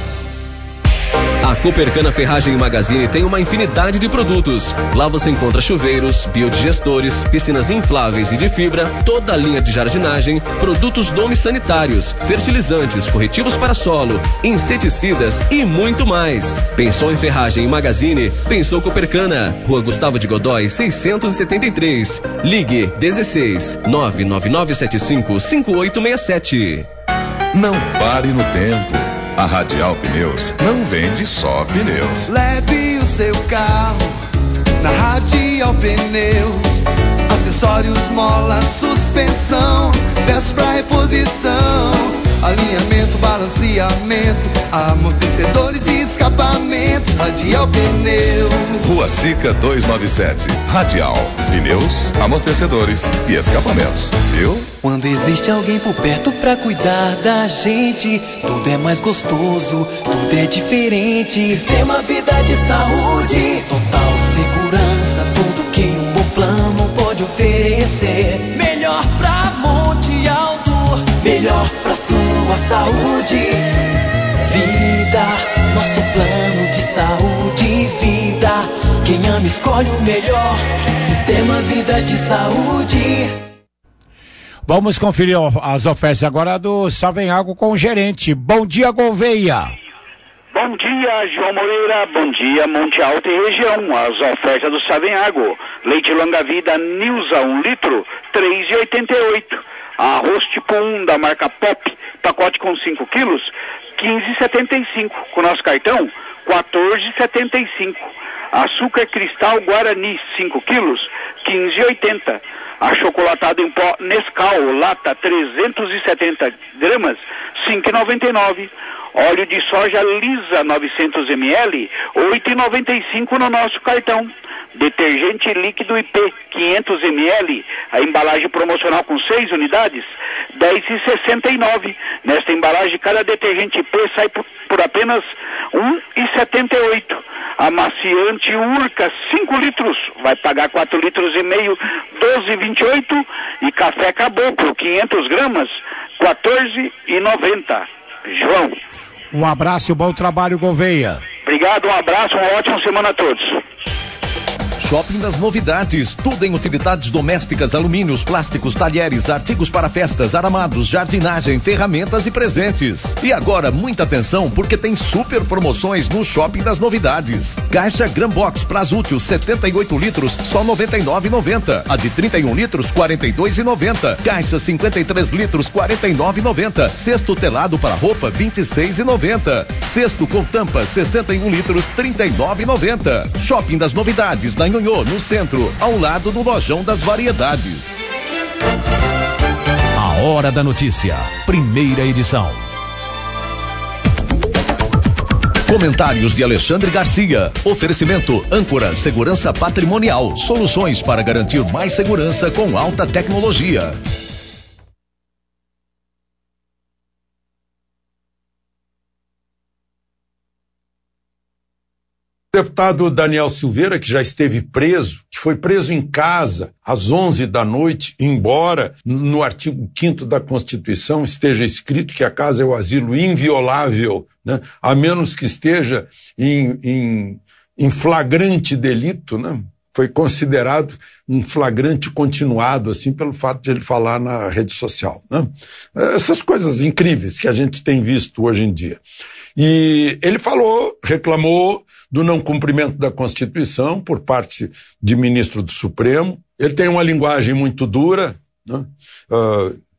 A Copercana Ferragem e Magazine tem uma infinidade de produtos. Lá você encontra chuveiros, biodigestores, piscinas infláveis e de fibra, toda a linha de jardinagem, produtos domes sanitários, fertilizantes, corretivos para solo, inseticidas e muito mais. Pensou em ferragem e magazine? Pensou Copercana. Rua Gustavo de Godói, 673. Ligue 16 99975 5867. Não pare no tempo. A Radial Pneus não vende só pneus. Leve o seu carro na Radial Pneus. Acessórios, mola, suspensão, peças pra reposição, alinhamento, balanceamento, amortecedores e escapamento. Radial Pneus. Rua Sica 297. Radial Pneus, amortecedores e escapamentos. Viu? Quando existe alguém por perto pra cuidar da gente, tudo é mais gostoso, tudo é diferente. Sistema Vida de Saúde, total segurança, tudo que um bom plano pode oferecer. Melhor pra Monte Alto, melhor pra sua saúde. Vida, nosso plano de saúde e vida. Quem ama escolhe o melhor. Sistema Vida de Saúde. Vamos conferir as ofertas agora do Savenhago com o gerente. Bom dia, Gouveia. Bom dia, João Moreira. Bom dia, Monte Alto e região. As ofertas do Savenhago. Leite longa vida Nilza, 1 litro, R$3,88. Arroz tipo 1 da marca Pop, pacote com 5 quilos, R$15,75. Com nosso cartão, R$14,75. Açúcar cristal Guarani, 5 quilos, R$15,80. Achocolatado em pó Nescau, lata 370 gramas, R$5,99. Óleo de soja lisa 900 ml, R$8,95 no nosso cartão. Detergente líquido IP 500 ml, a embalagem promocional com 6 unidades, R$10,69. Nesta embalagem, cada detergente IP sai por apenas R$1,78. Amaciante Urca, 5 litros, vai pagar 4,5 litros, R$12,28. E café Caboclo, 500 gramas, R$14,90. João. Um abraço e um bom trabalho, Gouveia. Obrigado, um abraço, uma ótima semana a todos. Shopping das Novidades, tudo em utilidades domésticas, alumínios, plásticos, talheres, artigos para festas, aramados, jardinagem, ferramentas e presentes. E agora, muita atenção, porque tem super promoções no Shopping das Novidades. Caixa Grambox Prazútil 78 litros, só R$ 99,90. A de 31 litros, R$ 42,90. Caixa 53 litros, R$ 49,90. Cesto telado para roupa, R$ 26,90. Cesto com tampa, 61 litros, R$ 39,90. Shopping das Novidades, na no centro, ao lado do Lojão das Variedades. A Hora da Notícia, primeira edição. Comentários de Alexandre Garcia. Oferecimento Âncora Segurança Patrimonial. Soluções para garantir mais segurança com alta tecnologia. O deputado Daniel Silveira, que já esteve preso, que foi preso em casa às 11 da noite, embora no artigo 5º da Constituição esteja escrito que a casa é o asilo inviolável, né? A menos que esteja em flagrante delito, né? Foi considerado um flagrante continuado, assim, pelo fato de ele falar na rede social, né? Essas coisas incríveis que a gente tem visto hoje em dia. E ele reclamou do não cumprimento da Constituição por parte de ministro do Supremo. Ele tem uma linguagem muito dura, né?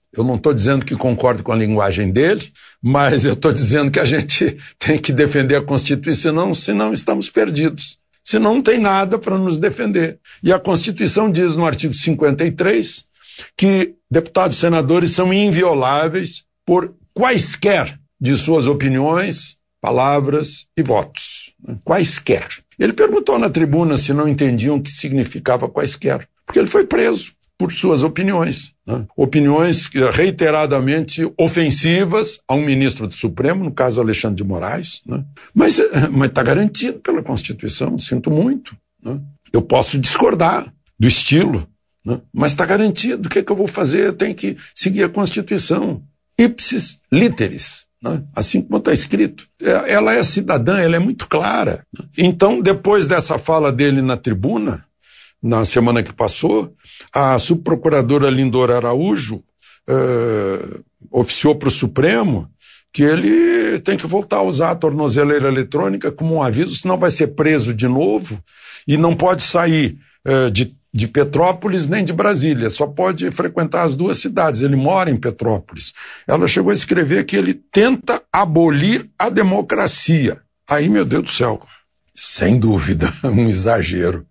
Eu não estou dizendo que concordo com a linguagem dele, mas eu estou dizendo que a gente tem que defender a Constituição, senão estamos perdidos. Senão não tem nada para nos defender. E a Constituição diz no artigo 53 que deputados e senadores são invioláveis por quaisquer de suas opiniões, palavras e votos. Quaisquer. Ele perguntou na tribuna se não entendiam o que significava quaisquer, porque ele foi preso por suas opiniões. Opiniões reiteradamente ofensivas a um ministro do Supremo, no caso Alexandre de Moraes. Mas está garantido pela Constituição, sinto muito. Eu posso discordar do estilo, mas está garantido. O que é que eu vou fazer? Eu tenho que seguir a Constituição. Ipsis literis. Assim como está escrito. Ela é cidadã, ela é muito clara. Então, depois dessa fala dele na tribuna, na semana que passou, a subprocuradora Lindora Araújo oficiou para o Supremo que ele tem que voltar a usar a tornozeleira eletrônica como um aviso, senão vai ser preso de novo e não pode sair de Petrópolis nem de Brasília, só pode frequentar as duas cidades. Ele mora em Petrópolis. Ela chegou a escrever que ele tenta abolir a democracia. Aí, meu Deus do céu, sem dúvida, um exagero.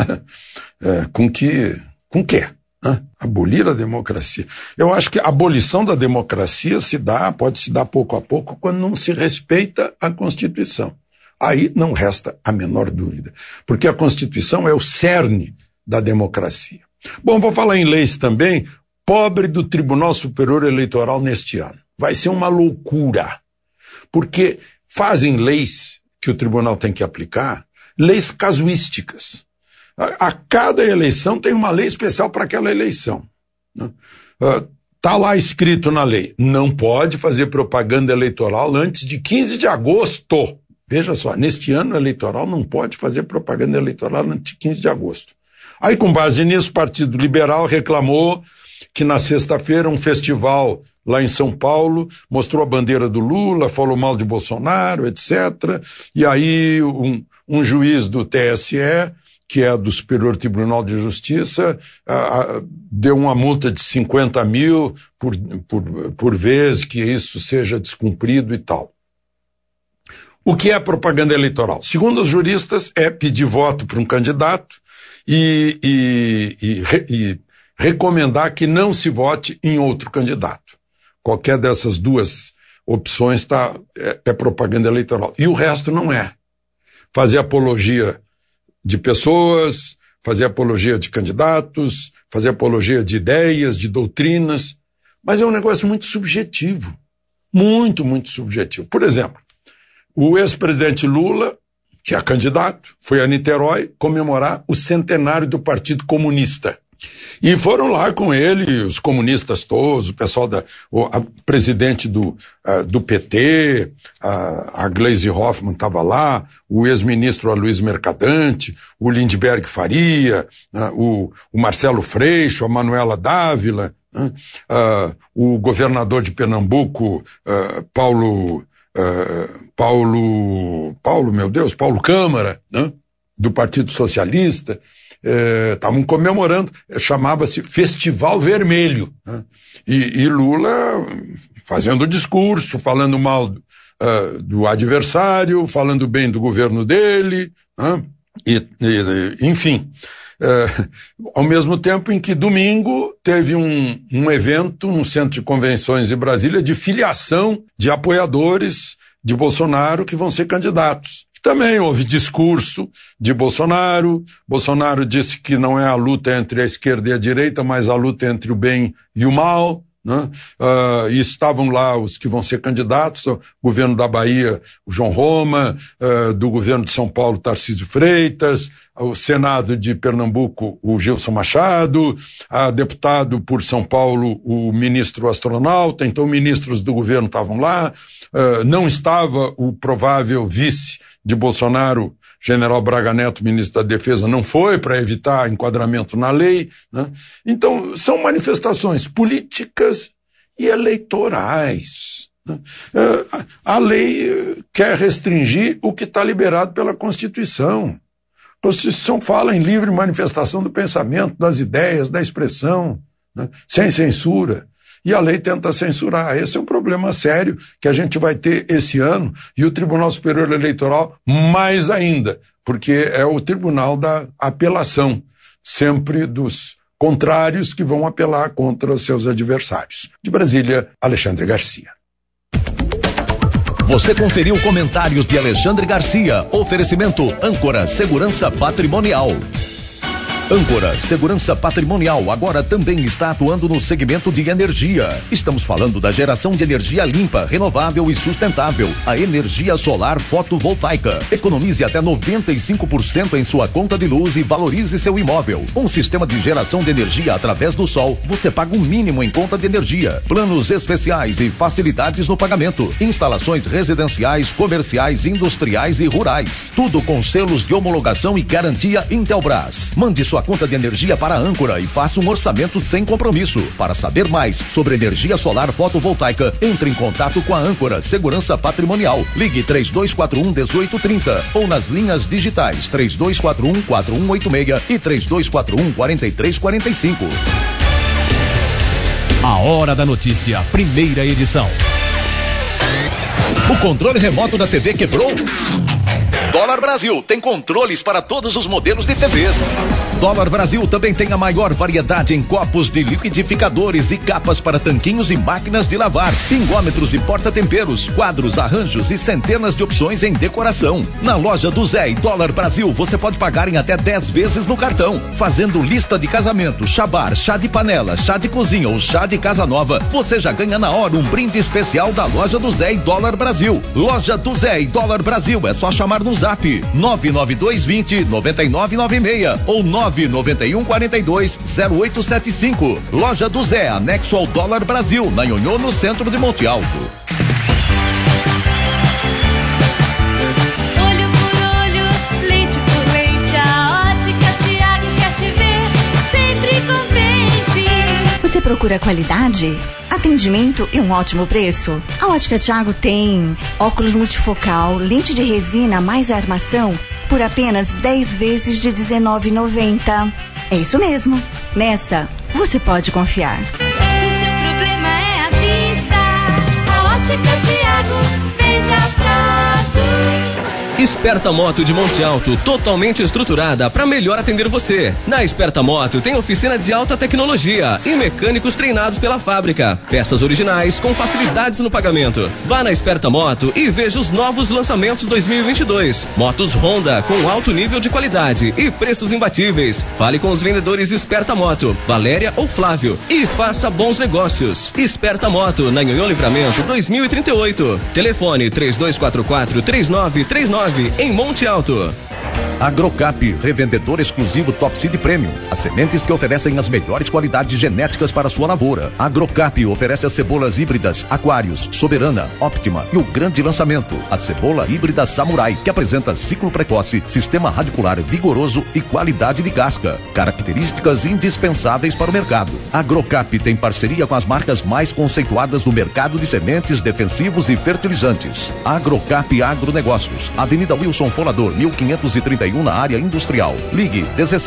Com quê? Abolir a democracia. Eu acho que a abolição da democracia pode se dar pouco a pouco quando não se respeita a Constituição. Aí não resta a menor dúvida, porque a Constituição é o cerne da democracia. Bom, vou falar em leis também. Pobre do Tribunal Superior Eleitoral neste ano. Vai ser uma loucura, porque fazem leis que o tribunal tem que aplicar, leis casuísticas. A cada eleição tem uma lei especial para aquela eleição. Está lá escrito na lei, não pode fazer propaganda eleitoral antes de 15 de agosto. Veja só, neste ano eleitoral não pode fazer propaganda eleitoral antes de 15 de agosto. Aí, com base nisso, o Partido Liberal reclamou que na sexta-feira um festival lá em São Paulo mostrou a bandeira do Lula, falou mal de Bolsonaro, etc. E aí um juiz do TSE, que é do Superior Tribunal de Justiça, deu uma multa de 50 mil por vez que isso seja descumprido e tal. O que é propaganda eleitoral? Segundo os juristas, é pedir voto para um candidato e recomendar que não se vote em outro candidato. Qualquer dessas duas opções é propaganda eleitoral. E o resto não é. Fazer apologia de pessoas, fazer apologia de candidatos, fazer apologia de ideias, de doutrinas, mas é um negócio muito subjetivo. Muito, muito subjetivo. Por exemplo, o ex-presidente Lula, que é candidato, foi a Niterói comemorar o centenário do Partido Comunista. E foram lá com ele os comunistas todos, o pessoal a presidente do PT, a Gleisi Hoffmann estava lá, o ex-ministro Aloysio Mercadante, o Lindbergh Faria, o Marcelo Freixo, a Manuela Dávila, o governador de Pernambuco, Paulo Câmara, do Partido Socialista. Estavam comemorando, chamava-se Festival Vermelho, e Lula fazendo discurso, falando mal do adversário, falando bem do governo dele, enfim, ao mesmo tempo em que domingo teve um evento no Centro de Convenções em Brasília de filiação de apoiadores de Bolsonaro que vão ser candidatos. Também houve discurso de Bolsonaro. Bolsonaro disse que não é a luta entre a esquerda e a direita, mas a luta entre o bem e o mal, e estavam lá os que vão ser candidatos, o governo da Bahia, o João Roma, do governo de São Paulo, Tarcísio Freitas, o Senado de Pernambuco, o Gilson Machado, deputado por São Paulo, o ministro Astronauta. Então ministros do governo estavam lá, não estava o provável vice de Bolsonaro, general Braga Neto, ministro da Defesa, não foi para evitar enquadramento na lei, Então, são manifestações políticas e eleitorais. A lei quer restringir o que está liberado pela Constituição. A Constituição fala em livre manifestação do pensamento, das ideias, da expressão, sem censura. e a lei tenta censurar. Esse é um problema sério que a gente vai ter esse ano, e o Tribunal Superior Eleitoral mais ainda, porque é o tribunal da apelação, sempre dos contrários que vão apelar contra os seus adversários. De Brasília, Alexandre Garcia. Você conferiu comentários de Alexandre Garcia. Oferecimento Âncora Segurança Patrimonial. Âncora Segurança Patrimonial agora também está atuando no segmento de energia. Estamos falando da geração de energia limpa, renovável e sustentável. A energia solar fotovoltaica. Economize até 95% em sua conta de luz e valorize seu imóvel. Um sistema de geração de energia através do sol. Você paga o mínimo em conta de energia. Planos especiais e facilidades no pagamento. Instalações residenciais, comerciais, industriais e rurais. Tudo com selos de homologação e garantia Intelbras. Mande sua conta de energia para a Âncora e faça um orçamento sem compromisso. Para saber mais sobre energia solar fotovoltaica, entre em contato com a Âncora Segurança Patrimonial. Ligue 3241-1830 ou nas linhas digitais 3241-4186 e 3241-4345. A Hora da Notícia, primeira edição. O controle remoto da TV quebrou? Dólar Brasil tem controles para todos os modelos de TVs. Dólar Brasil também tem a maior variedade em copos de liquidificadores e capas para tanquinhos e máquinas de lavar, pingômetros e porta-temperos, quadros, arranjos e centenas de opções em decoração. Na loja do Zé e Dólar Brasil você pode pagar em até 10 vezes no cartão. Fazendo lista de casamento, chabar, chá de panela, chá de cozinha ou chá de casa nova, você já ganha na hora um brinde especial da loja do Zé e Dólar Brasil. Loja do Zé e Dólar Brasil, é só chamar no Zap 99220-9996 ou 99142-0875. Loja do Zé, anexo ao Dólar Brasil, na Nhonhô, no centro de Monte Alto. Olho por olho, lente por lente, a Ótica Tiago quer te ver sempre contente. Você procura qualidade, atendimento e um ótimo preço? A Ótica Tiago tem óculos multifocal, lente de resina mais armação por apenas 10 vezes de R$19,90. É isso mesmo. Nessa, você pode confiar. O seu problema é a vista. A Ótica Tiago vende a prazo. Esperta Moto de Monte Alto, totalmente estruturada para melhor atender você. Na Esperta Moto tem oficina de alta tecnologia e mecânicos treinados pela fábrica. Peças originais com facilidades no pagamento. Vá na Esperta Moto e veja os novos lançamentos 2022. Motos Honda com alto nível de qualidade e preços imbatíveis. Fale com os vendedores Esperta Moto, Valéria ou Flávio, e faça bons negócios. Esperta Moto, na Nhonhô Livramento 2038. Telefone 3244-3939. Em Monte Alto. Agrocap, revendedor exclusivo Top Seed Premium. As sementes que oferecem as melhores qualidades genéticas para a sua lavoura. Agrocap oferece as cebolas híbridas Aquários, Soberana, Optima e o grande lançamento, a cebola híbrida Samurai, que apresenta ciclo precoce, sistema radicular vigoroso e qualidade de casca. Características indispensáveis para o mercado. Agrocap tem parceria com as marcas mais conceituadas do mercado de sementes, defensivos e fertilizantes. Agrocap Agronegócios, Avenida Wilson Folador, 1531, na área industrial. Ligue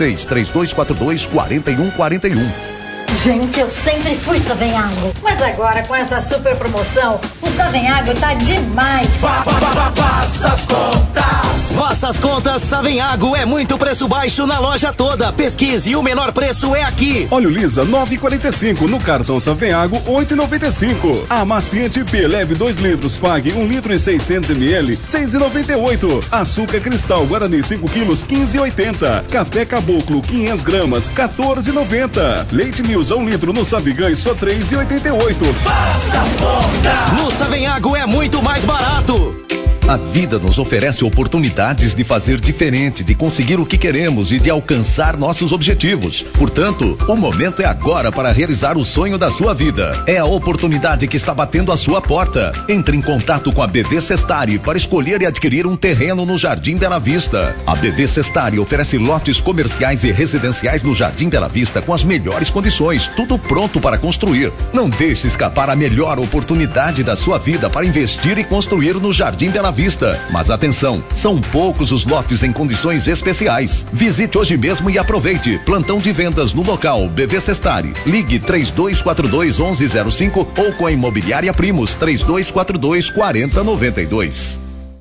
16-3242-4141. Gente, eu sempre fui Savenhago, mas agora com essa super promoção, o Savenhago tá demais. Faça as contas. Faça as contas, Savenhago é muito preço baixo na loja toda. Pesquise e o menor preço é aqui. Óleo Lisa 9,45, no cartão Savenhago 8,95. Amaciante P leve 2 litros, pague 1 litro e 600 ml 6,98. Açúcar Cristal Guarani 5 quilos 15,80. Café Caboclo 500 gramas 14,90. Leite Mills 1 litro no Savigães só 3,88. Faça as contas. No Savenhago é muito mais barato. A vida nos oferece oportunidades de fazer diferente, de conseguir o que queremos e de alcançar nossos objetivos. Portanto, o momento é agora para realizar o sonho da sua vida. É a oportunidade que está batendo à sua porta. Entre em contato com a BV Sestari para escolher e adquirir um terreno no Jardim Bela Vista. A BV Sestari oferece lotes comerciais e residenciais no Jardim Bela Vista com as melhores condições, tudo pronto para construir. Não deixe escapar a melhor oportunidade da sua vida para investir e construir no Jardim Bela vista. Mas atenção, são poucos os lotes em condições especiais. Visite hoje mesmo e aproveite. Plantão de vendas no local BV Sestari. Ligue 3242-1105 ou com a Imobiliária Primos 3242-4092.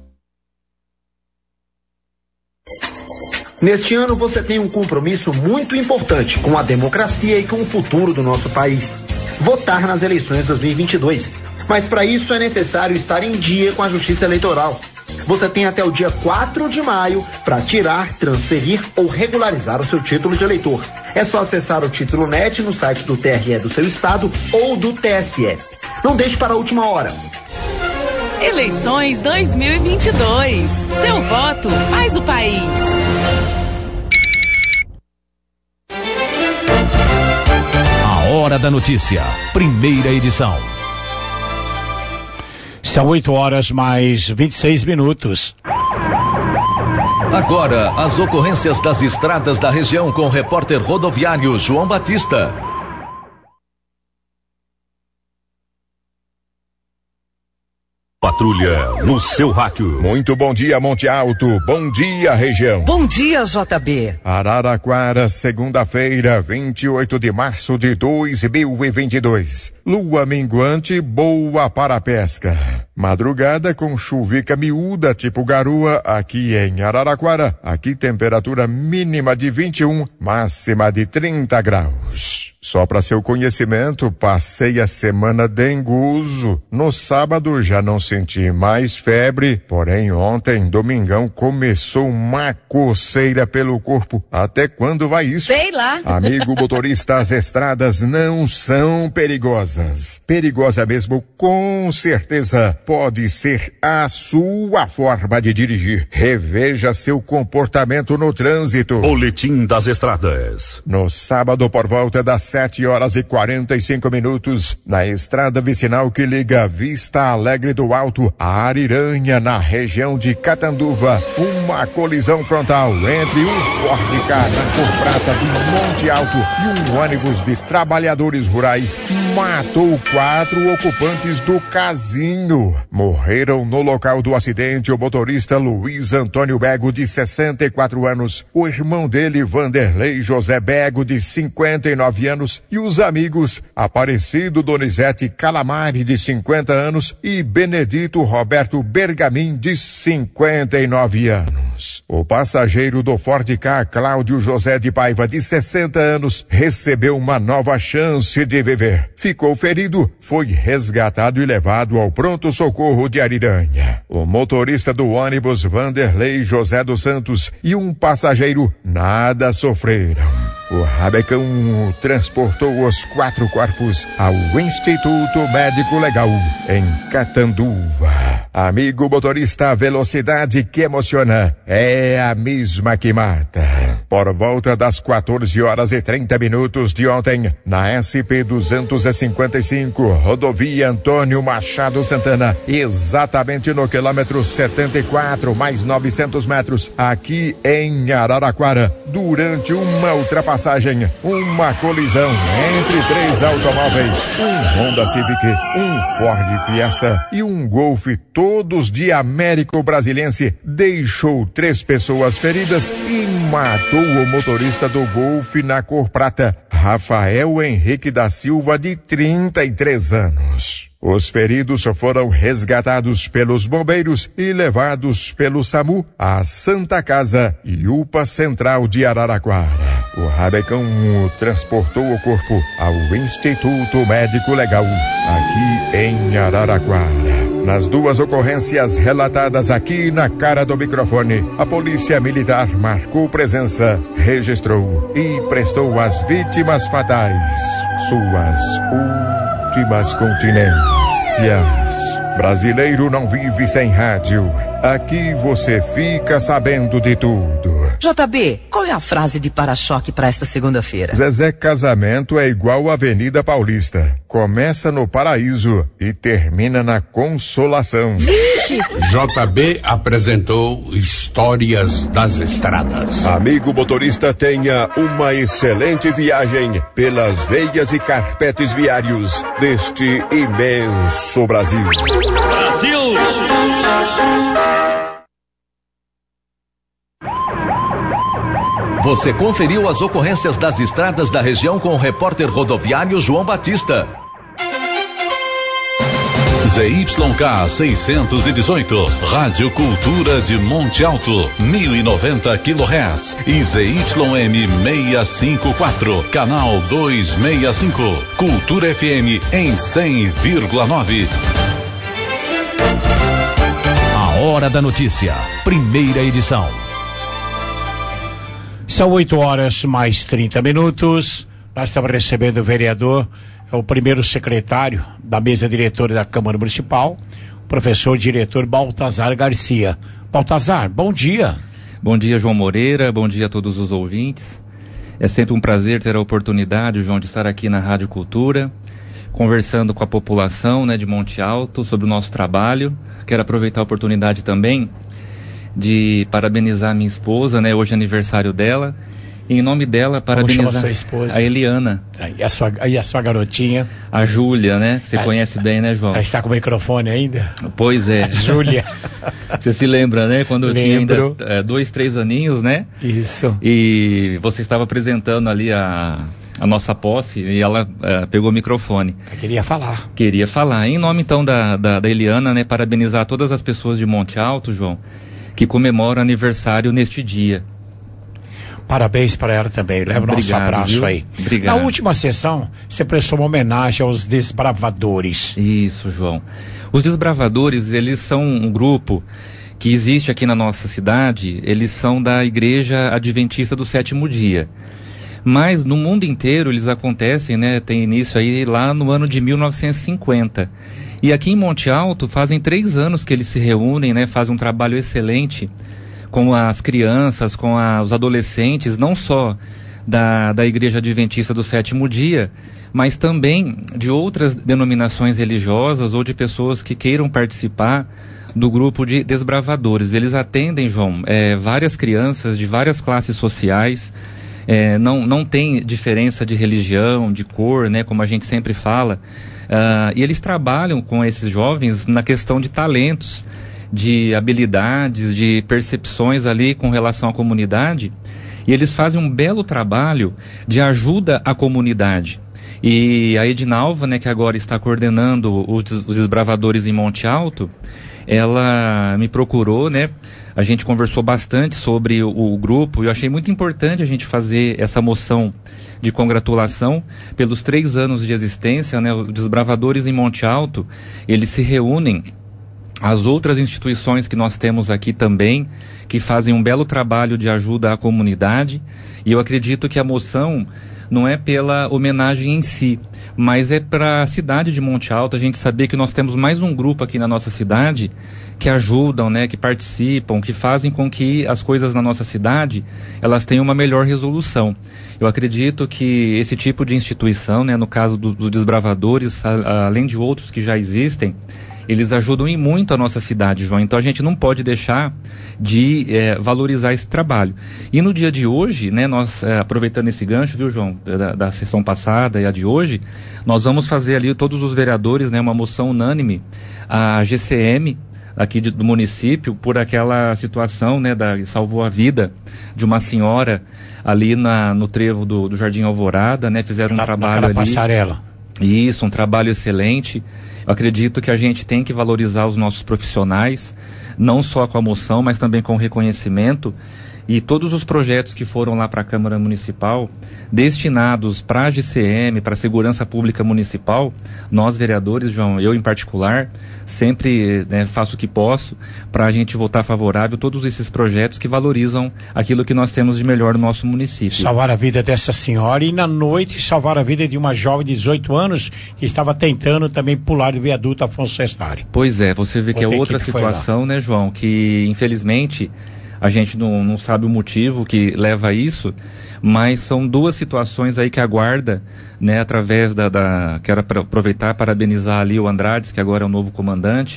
Neste ano você tem um compromisso muito importante com a democracia e com o futuro do nosso país. Votar nas eleições 2022. Mas para isso é necessário estar em dia com a Justiça Eleitoral. Você tem até o dia 4 de maio para tirar, transferir ou regularizar o seu título de eleitor. É só acessar o Título Net no site do TRE do seu estado ou do TSE. Não deixe para a última hora. Eleições 2022. Seu voto faz o país. A Hora da Notícia, primeira edição. São 8h mais 26 minutos. Agora, as ocorrências das estradas da região com o repórter rodoviário João Batista. Patrulha no seu rádio. Muito bom dia, Monte Alto. Bom dia, região. Bom dia, JB. Araraquara, segunda-feira, 28 de março de 2022. Lua minguante, boa para a pesca. Madrugada com chuvica miúda, tipo garoa, aqui em Araraquara. Aqui temperatura mínima de 21, máxima de 30 graus. Só para seu conhecimento, passei a semana dengoso. No sábado já não senti mais febre, porém ontem, domingão, começou uma coceira pelo corpo. Até quando vai isso? Sei lá. Amigo motorista, as estradas não são perigosas. Perigosa mesmo, com certeza, pode ser a sua forma de dirigir. Reveja seu comportamento no trânsito. Boletim das estradas. No sábado, por volta das 7h45, na estrada vicinal que liga Vista Alegre do Alto a Ariranha, na região de Catanduva, uma colisão frontal entre um Ford Ka na cor prata do Monte Alto e um ônibus de trabalhadores rurais matou 4 ocupantes do casinho. Morreram no local do acidente o motorista Luiz Antônio Bego, de 64 anos, o irmão dele, Vanderlei José Bego, de 59 anos, e os amigos Aparecido Donizete Calamari, de 50 anos, e Benedito Roberto Bergamin, de 59 anos. O passageiro do Ford Ka, Cláudio José de Paiva, de 60 anos, recebeu uma nova chance de viver. Ficou ferido, foi resgatado e levado ao pronto-socorro de Ariranha. O motorista do ônibus, Vanderlei José dos Santos, e um passageiro nada sofreram. O Rabecão transportou os 4 corpos ao Instituto Médico Legal, em Catanduva. Amigo motorista, a velocidade que emociona é a mesma que mata. Por volta das 14h30 de ontem, na SP-255, rodovia Antônio Machado Santana, exatamente no quilômetro 74, mais 900 metros, aqui em Araraquara, durante uma ultrapassagem, uma colisão entre 3 automóveis, um Honda Civic, um Ford Fiesta e um Golf, todos de Américo Brasiliense, deixou 3 pessoas feridas e matou o motorista do Golf na cor prata, Rafael Henrique da Silva, de 33 anos. Os feridos foram resgatados pelos bombeiros e levados pelo SAMU à Santa Casa e UPA Central de Araraquara. O Rabecão transportou o corpo ao Instituto Médico Legal, aqui em Araraquara. Nas 2 ocorrências relatadas aqui na cara do microfone, a Polícia Militar marcou presença, registrou e prestou às vítimas fatais suas últimas continências. Brasileiro não vive sem rádio. Aqui você fica sabendo de tudo. JB, qual é a frase de para-choque para esta segunda-feira? Zezé Casamento é igual à Avenida Paulista. Começa no Paraíso e termina na Consolação. Oxi! JB apresentou Histórias das Estradas. Amigo motorista, tenha uma excelente viagem pelas veias e carpetes viários deste imenso Brasil. Brasil! Você conferiu as ocorrências das estradas da região com o repórter rodoviário João Batista. ZYK 618, Rádio Cultura de Monte Alto, 1090 kHz e ZYM 654, canal 265, Cultura FM em 100,9. A Hora da Notícia, primeira edição. São 8 horas mais 30 minutos. Nós estamos recebendo o vereador, o primeiro secretário da mesa diretora da Câmara Municipal, o professor diretor Baltazar Garcia. Baltazar, bom dia. Bom dia, João Moreira, bom dia a todos os ouvintes. É sempre um prazer ter a oportunidade, João, de estar aqui na Rádio Cultura, conversando com a população, né, de Monte Alto sobre o nosso trabalho. Quero aproveitar a oportunidade também de parabenizar minha esposa, né? Hoje é aniversário dela. E em nome dela, parabenizar sua esposa? A Eliana. E a sua garotinha? A Júlia, né? Você conhece bem, né, João? Está com o microfone ainda? Pois é. Júlia. Você se lembra, né? Quando eu tinha ainda 2, 3 aninhos, né? Isso. E você estava apresentando ali a nossa posse e ela pegou o microfone. Queria falar. Queria falar. Em nome, então, da Eliana, né? Parabenizar todas as pessoas de Monte Alto, João, que comemoram aniversário neste dia. Parabéns para ela também. Leva o nosso abraço, viu? Aí. Obrigado. Na última sessão, você prestou uma homenagem aos desbravadores. Isso, João. Os desbravadores, eles são um grupo que existe aqui na nossa cidade. Eles são da Igreja Adventista do Sétimo Dia. Mas no mundo inteiro eles acontecem, né? Tem início aí lá no ano de 1950. E aqui em Monte Alto fazem 3 anos que eles se reúnem, né? Fazem um trabalho excelente com as crianças, com os adolescentes, não só da Igreja Adventista do Sétimo Dia, mas também de outras denominações religiosas ou de pessoas que queiram participar do grupo de desbravadores. Eles atendem, João, várias crianças de várias classes sociais. Não tem diferença de religião, de cor, né? Como a gente sempre fala. E eles trabalham com esses jovens na questão de talentos, de habilidades, de percepções ali com relação à comunidade. E eles fazem um belo trabalho de ajuda à comunidade. E a Edinalva, né, que agora está coordenando os desbravadores em Monte Alto, ela me procurou, né? A gente conversou bastante sobre o grupo e eu achei muito importante a gente fazer essa moção de congratulação pelos 3 anos de existência, né? Os desbravadores em Monte Alto, eles se reúnem às outras instituições que nós temos aqui também, que fazem um belo trabalho de ajuda à comunidade, e eu acredito que a moção não é pela homenagem em si, mas é para a cidade de Monte Alto, a gente saber que nós temos mais um grupo aqui na nossa cidade que ajudam, né, que participam, que fazem com que as coisas na nossa cidade, elas tenham uma melhor resolução. Eu acredito que esse tipo de instituição, né, no caso dos desbravadores, além de outros que já existem, eles ajudam em muito a nossa cidade, João. Então a gente não pode deixar de valorizar esse trabalho. E no dia de hoje, né, nós, aproveitando esse gancho, viu, João, da sessão passada e a de hoje, nós vamos fazer ali, todos os vereadores, né, uma moção unânime à GCM aqui do município por aquela situação, né, salvou a vida de uma senhora ali no trevo do Jardim Alvorada, né, fizeram um trabalho ali. Passarela. Isso, um trabalho excelente. Eu acredito que a gente tem que valorizar os nossos profissionais, não só com a moção, mas também com o reconhecimento. E todos os projetos que foram lá para a Câmara Municipal, destinados para a GCM, para a Segurança Pública Municipal, nós vereadores, João, eu em particular, sempre, né, faço o que posso para a gente votar favorável todos esses projetos que valorizam aquilo que nós temos de melhor no nosso município. Salvar a vida dessa senhora e na noite salvar a vida de uma jovem de 18 anos que estava tentando também pular do viaduto Afonso Cestari. Pois é, você vê que é outra situação, né, João, que infelizmente a gente não sabe o motivo que leva a isso, mas são 2 situações aí que aguarda, né, através quero aproveitar e parabenizar ali o Andrades, que agora é o novo comandante,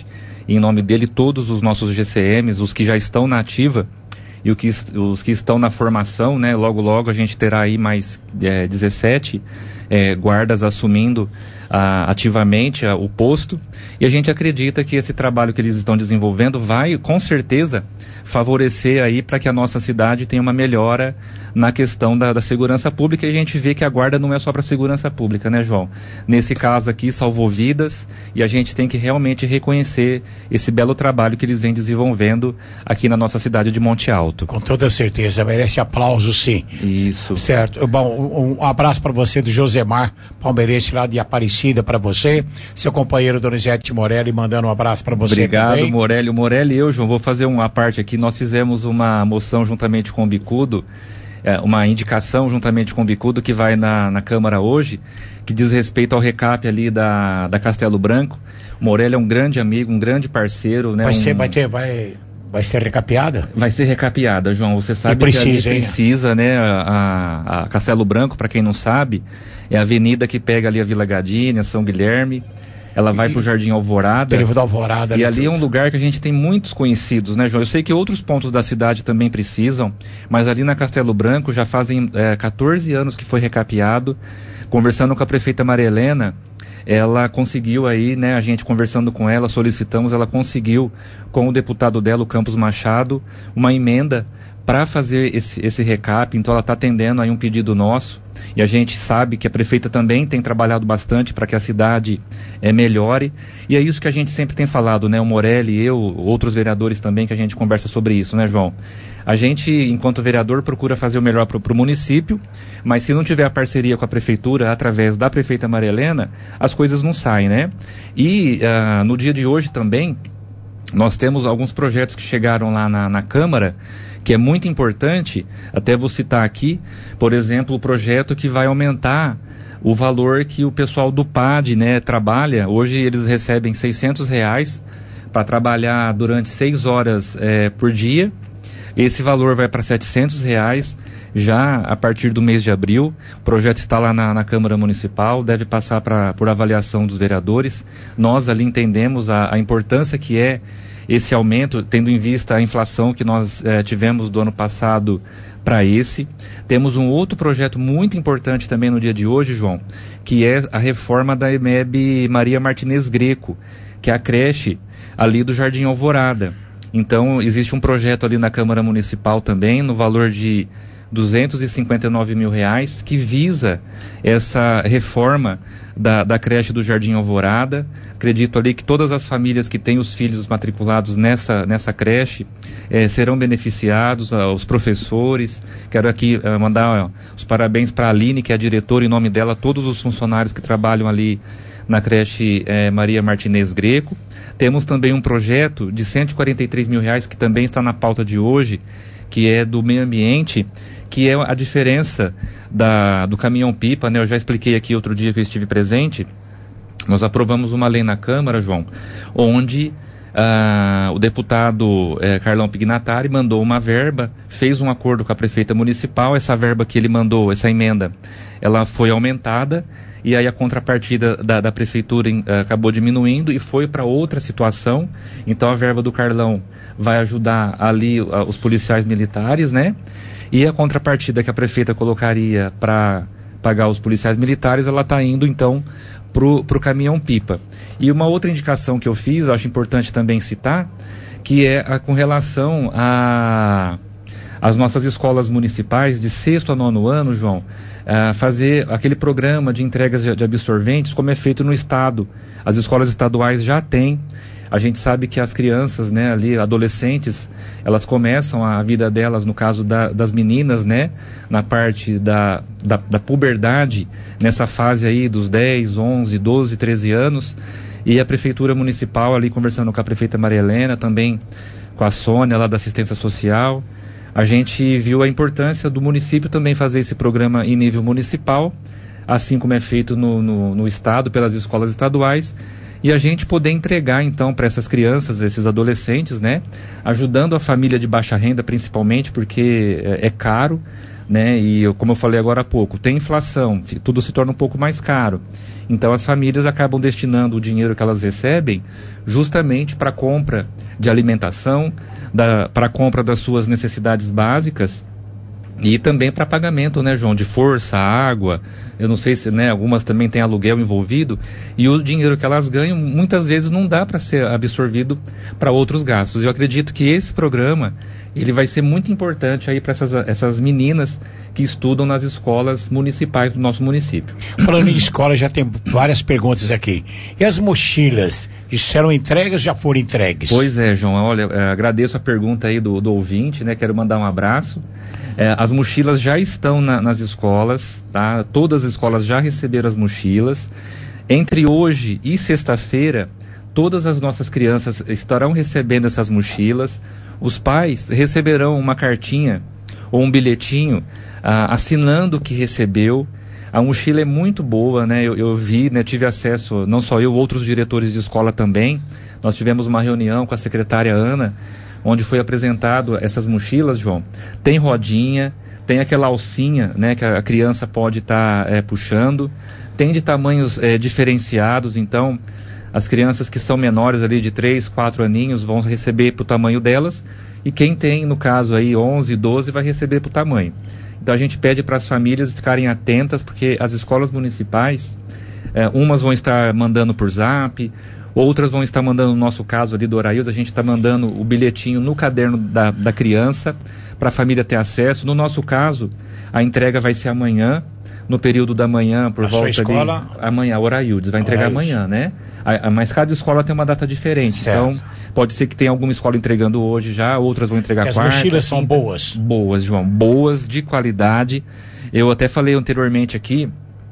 em nome dele, todos os nossos GCMs, os que já estão na ativa e os que estão na formação, né? Logo, logo a gente terá aí mais 17 guardas assumindo ativamente o posto, e a gente acredita que esse trabalho que eles estão desenvolvendo vai, com certeza, favorecer aí para que a nossa cidade tenha uma melhora na questão da segurança pública. E a gente vê que a guarda não é só para segurança pública, né, João? Nesse caso aqui, salvou vidas, e a gente tem que realmente reconhecer esse belo trabalho que eles vêm desenvolvendo aqui na nossa cidade de Monte Alto. Com toda certeza, merece aplauso, sim. Isso. Certo. Bom, um abraço para você do Josemar, palmeirense lá de Aparecida, para você. Seu companheiro Donizete Morelli mandando um abraço para você. Obrigado, também. Morelli. O Morelli e eu, João, vou fazer uma parte aqui. Nós fizemos uma moção juntamente com o Bicudo, uma indicação juntamente com o Bicudo que vai na Câmara hoje, que diz respeito ao recap ali da Castelo Branco. O Morelli é um grande amigo, um grande parceiro, né? Vai ser recapeada? Vai ser recapeada, João. Você sabe que ali precisa, né? A Castelo Branco, para quem não sabe, é a avenida que pega ali a Vila Gadini, a São Guilherme. Ela vai pro Jardim Alvorada. Trevo da Alvorada. E ali é um lugar que a gente tem muitos conhecidos, né, João? Eu sei que outros pontos da cidade também precisam, mas ali na Castelo Branco já fazem 14 anos que foi recapeado. Conversando com a prefeita Maria Helena, ela conseguiu aí, né, a gente conversando com ela, solicitamos, ela conseguiu, com o deputado dela, o Campos Machado, uma emenda para fazer esse recap. Então ela está atendendo aí um pedido nosso, e a gente sabe que a prefeita também tem trabalhado bastante para que a cidade melhore, e é isso que a gente sempre tem falado, né, o Morelli, eu, outros vereadores também, que a gente conversa sobre isso, né, João? A gente, enquanto vereador, procura fazer o melhor para o município, mas se não tiver a parceria com a prefeitura, através da prefeita Maria Helena, as coisas não saem, né? E no dia de hoje também, nós temos alguns projetos que chegaram lá na Câmara, que é muito importante. Até vou citar aqui, por exemplo, o projeto que vai aumentar o valor que o pessoal do PAD, né, trabalha. Hoje eles recebem R$600 para trabalhar durante 6 horas por dia. Esse valor vai para R$700 já a partir do mês de abril. O projeto está lá na Câmara Municipal, deve passar por avaliação dos vereadores. Nós ali entendemos a importância que é esse aumento, tendo em vista a inflação que nós tivemos do ano passado para esse. Temos um outro projeto muito importante também no dia de hoje, João, que é a reforma da EMEB Maria Martinez Greco, que é a creche ali do Jardim Alvorada. Então, existe um projeto ali na Câmara Municipal também, no valor de R$259 mil, que visa essa reforma da creche do Jardim Alvorada. Acredito ali que todas as famílias que têm os filhos matriculados nessa creche serão beneficiados, os professores. Quero aqui mandar os parabéns para a Aline, que é a diretora, em nome dela, todos os funcionários que trabalham ali na creche Maria Martinez Greco. Temos também um projeto de R$143 mil, que também está na pauta de hoje, que é do meio ambiente, que é a diferença do caminhão-pipa, né? Eu já expliquei aqui outro dia que eu estive presente. Nós aprovamos uma lei na Câmara, João, onde o deputado Carlão Pignatari mandou uma verba, fez um acordo com a prefeita municipal. Essa verba que ele mandou, essa emenda, ela foi aumentada, e aí a contrapartida da prefeitura acabou diminuindo e foi para outra situação. Então a verba do Carlão vai ajudar ali os policiais militares, né? E a contrapartida que a prefeita colocaria para pagar os policiais militares, ela está indo então pro caminhão-pipa. E uma outra indicação que eu fiz, eu acho importante também citar, que é com relação às nossas escolas municipais de 6º a 9º ano, João, fazer aquele programa de entregas de absorventes, como é feito no estado. As escolas estaduais já têm. A gente sabe que as crianças, né, ali, adolescentes, elas começam a vida delas, no caso das meninas, né, na parte da puberdade, nessa fase aí dos 10, 11, 12, 13 anos, e a Prefeitura Municipal ali, conversando com a prefeita Maria Helena, também com a Sônia lá da Assistência Social, a gente viu a importância do município também fazer esse programa em nível municipal, assim como é feito no estado, pelas escolas estaduais, e a gente poder entregar então para essas crianças, esses adolescentes, né, ajudando a família de baixa renda principalmente, porque é caro, né? E como eu falei agora há pouco, tem inflação, tudo se torna um pouco mais caro. Então as famílias acabam destinando o dinheiro que elas recebem justamente para a compra de alimentação, para a compra das suas necessidades básicas e também para pagamento, né, João, de força, água. Eu não sei se, né, algumas também têm aluguel envolvido, e o dinheiro que elas ganham muitas vezes não dá para ser absorvido para outros gastos. Eu acredito que esse programa ele vai ser muito importante aí para essas meninas que estudam nas escolas municipais do nosso município. Falando em escola, já tem várias perguntas aqui. E as mochilas, serão entregas, já foram entregues? Pois é, João, olha, agradeço a pergunta aí do ouvinte, né, quero mandar um abraço. As mochilas já estão nas escolas, tá? Todas as escolas já receberam as mochilas. Entre hoje e sexta-feira, todas as nossas crianças estarão recebendo essas mochilas. Os pais receberão uma cartinha ou um bilhetinho assinando que recebeu. A mochila é muito boa, né? Eu vi, né, tive acesso, não só eu, outros diretores de escola também. Nós tivemos uma reunião com a secretária Ana, onde foi apresentado essas mochilas, João. Tem rodinha, tem aquela alcinha, né, que a criança pode estar puxando, tem de tamanhos diferenciados, então as crianças que são menores ali de 3, 4 aninhos vão receber pro tamanho delas, e quem tem, no caso aí, 11, 12 vai receber pro tamanho. Então a gente pede para as famílias ficarem atentas, porque as escolas municipais, umas vão estar mandando por zap, outras vão estar mandando, no nosso caso ali do Oraildo, a gente está mandando o bilhetinho no caderno da criança, para a família ter acesso. No nosso caso, a entrega vai ser amanhã, no período da manhã, por volta de... escola? Amanhã, Oraildo, vai entregar amanhã, né? Mas cada escola tem uma data diferente, certo. Então pode ser que tenha alguma escola entregando hoje já, outras vão entregar quarta. As mochilas são boas? Boas, João, boas, de qualidade. Eu até falei anteriormente aqui,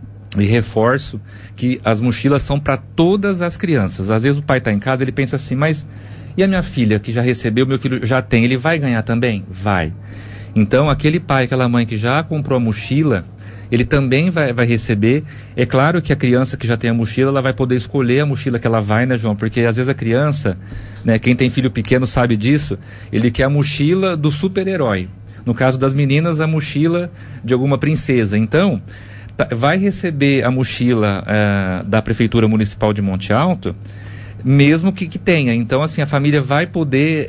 e reforço que as mochilas são para todas as crianças. Às vezes o pai está em casa, ele pensa assim, mas e a minha filha que já recebeu, meu filho já tem, ele vai ganhar também? Vai. Então aquele pai, aquela mãe que já comprou a mochila, ele também vai receber. É claro que a criança que já tem a mochila, ela vai poder escolher a mochila que ela vai, né, João? Porque às vezes a criança, né, quem tem filho pequeno sabe disso, ele quer a mochila do super-herói. No caso das meninas, a mochila de alguma princesa. Então vai receber a mochila da Prefeitura Municipal de Monte Alto, mesmo que tenha. Então, assim, a família vai poder,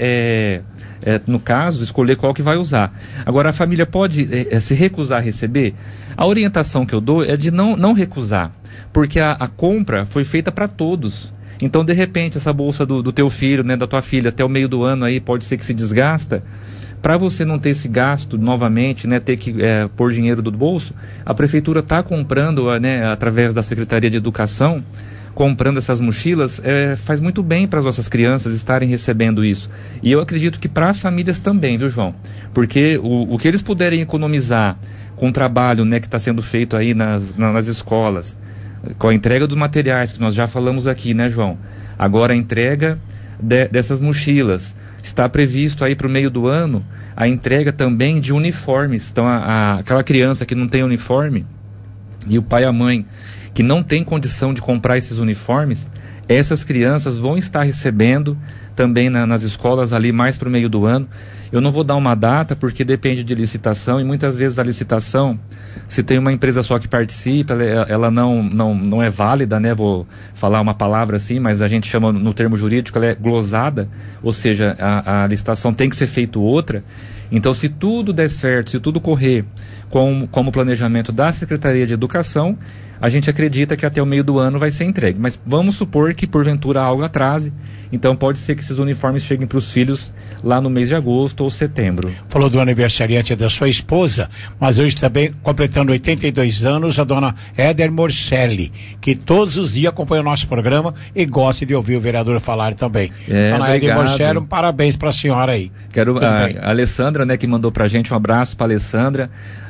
no caso, escolher qual que vai usar. Agora, a família pode se recusar a receber? A orientação que eu dou é de não recusar, porque a compra foi feita para todos. Então, de repente, essa bolsa do teu filho, né, da tua filha, até o meio do ano aí, pode ser que se desgasta. Para você não ter esse gasto novamente, né, ter que pôr dinheiro do bolso, a prefeitura está comprando, né, através da Secretaria de Educação, comprando essas mochilas, faz muito bem para as nossas crianças estarem recebendo isso. E eu acredito que para as famílias também, viu, João? Porque o que eles puderem economizar com o trabalho, né, que está sendo feito aí nas escolas, com a entrega dos materiais, que nós já falamos aqui, né, João? Agora a entrega dessas mochilas. Está previsto aí para o meio do ano a entrega também de uniformes. Então, aquela criança que não tem uniforme e o pai e a mãe que não tem condição de comprar esses uniformes, essas crianças vão estar recebendo também nas escolas ali mais para o meio do ano. Eu não vou dar uma data porque depende de licitação, e muitas vezes a licitação, se tem uma empresa só que participa, ela não é válida, né? Vou falar uma palavra assim, mas a gente chama no termo jurídico, ela é glosada, ou seja, a licitação tem que ser feita outra. Então, se tudo der certo, se tudo correr como planejamento da Secretaria de Educação, a gente acredita que até o meio do ano vai ser entregue. Mas vamos supor que porventura algo atrase, então pode ser que esses uniformes cheguem para os filhos lá no mês de agosto ou setembro. Falou do aniversariante da sua esposa, mas hoje também completando 82 anos, a dona Éder Morcelli, que todos os dias acompanha o nosso programa e gosta de ouvir o vereador falar também. Dona Éder Morcelli, parabéns para a senhora aí. Quero a Alessandra, né, que mandou pra gente, um abraço para Alessandra.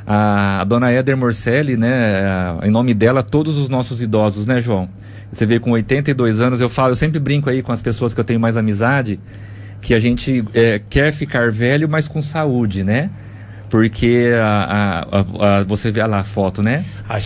A dona Éder Morcelli, né, em nome dela, todos os nossos idosos, né, João? Você vê, com 82 anos, eu sempre brinco aí com as pessoas que eu tenho mais amizade, que a gente quer ficar velho, mas com saúde, né? Porque você vê lá a foto, né?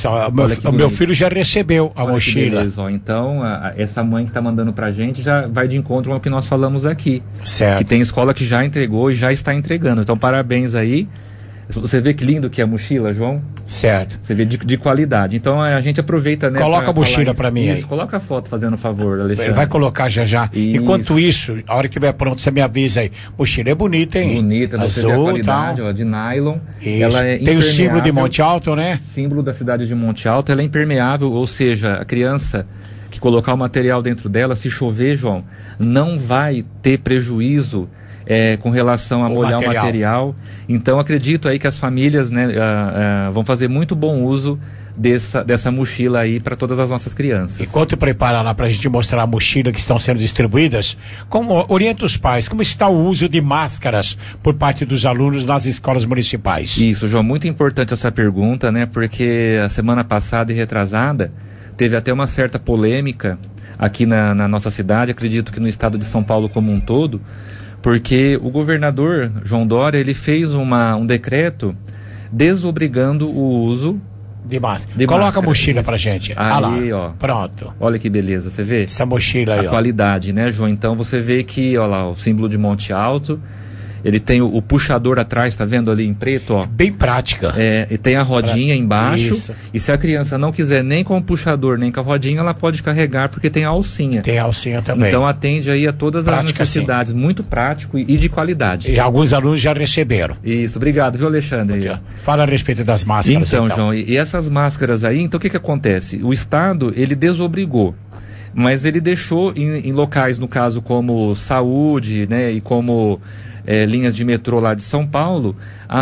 O meu filho já recebeu a mochila. Beleza, ó. Então, essa mãe que está mandando pra gente já vai de encontro ao que nós falamos aqui. Certo. Que tem escola que já entregou e já está entregando. Então, parabéns aí. Você vê que lindo que é a mochila, João? Certo. Você vê de qualidade. Então a gente aproveita, né? Coloca a mochila para mim aí. Coloca a foto, fazendo um favor, Alexandre. Vai colocar já. Isso. Enquanto isso, a hora que estiver pronto, você me avisa aí. Mochila é bonita, hein? Bonita, você vê a qualidade, ó, de nylon. Isso. Ela é tem o símbolo de Monte Alto, né? Símbolo da cidade de Monte Alto. Ela é impermeável, ou seja, a criança que colocar o material dentro dela, se chover, João, não vai ter prejuízo com relação a molhar o material. Então acredito aí que as famílias, né, vão fazer muito bom uso dessa mochila aí para todas as nossas crianças. Enquanto prepara lá para a gente mostrar a mochila que estão sendo distribuídas, como orienta os pais, como está o uso de máscaras por parte dos alunos nas escolas municipais? Isso, João, muito importante essa pergunta, né, porque a semana passada e retrasada teve até uma certa polêmica aqui na nossa cidade, acredito que no estado de São Paulo como um todo, porque o governador João Dória, ele fez um decreto desobrigando o uso de máscara. Coloca a mochila pra gente. Aí, ó. Pronto. Olha que beleza, você vê? Essa mochila aí, a qualidade, né, João? Então você vê que, ó lá, o símbolo de Monte Alto. Ele tem o puxador atrás, tá vendo ali em preto, ó? Bem prática. E tem a rodinha embaixo. Isso. E se a criança não quiser nem com o puxador, nem com a rodinha, ela pode carregar, porque tem a alcinha. Tem a alcinha também. Então atende aí a todas as necessidades. Sim. Muito prático e de qualidade. E alguns alunos já receberam. Isso, obrigado, viu, Alexandre? Fala a respeito das máscaras. Então, João, e essas máscaras aí, então o que acontece? O Estado, ele desobrigou. Mas ele deixou em locais, no caso, como saúde, né, e como linhas de metrô lá de São Paulo,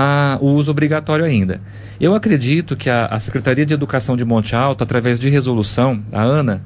o uso obrigatório ainda. Eu acredito que a Secretaria de Educação de Monte Alto, através de resolução, a ANA,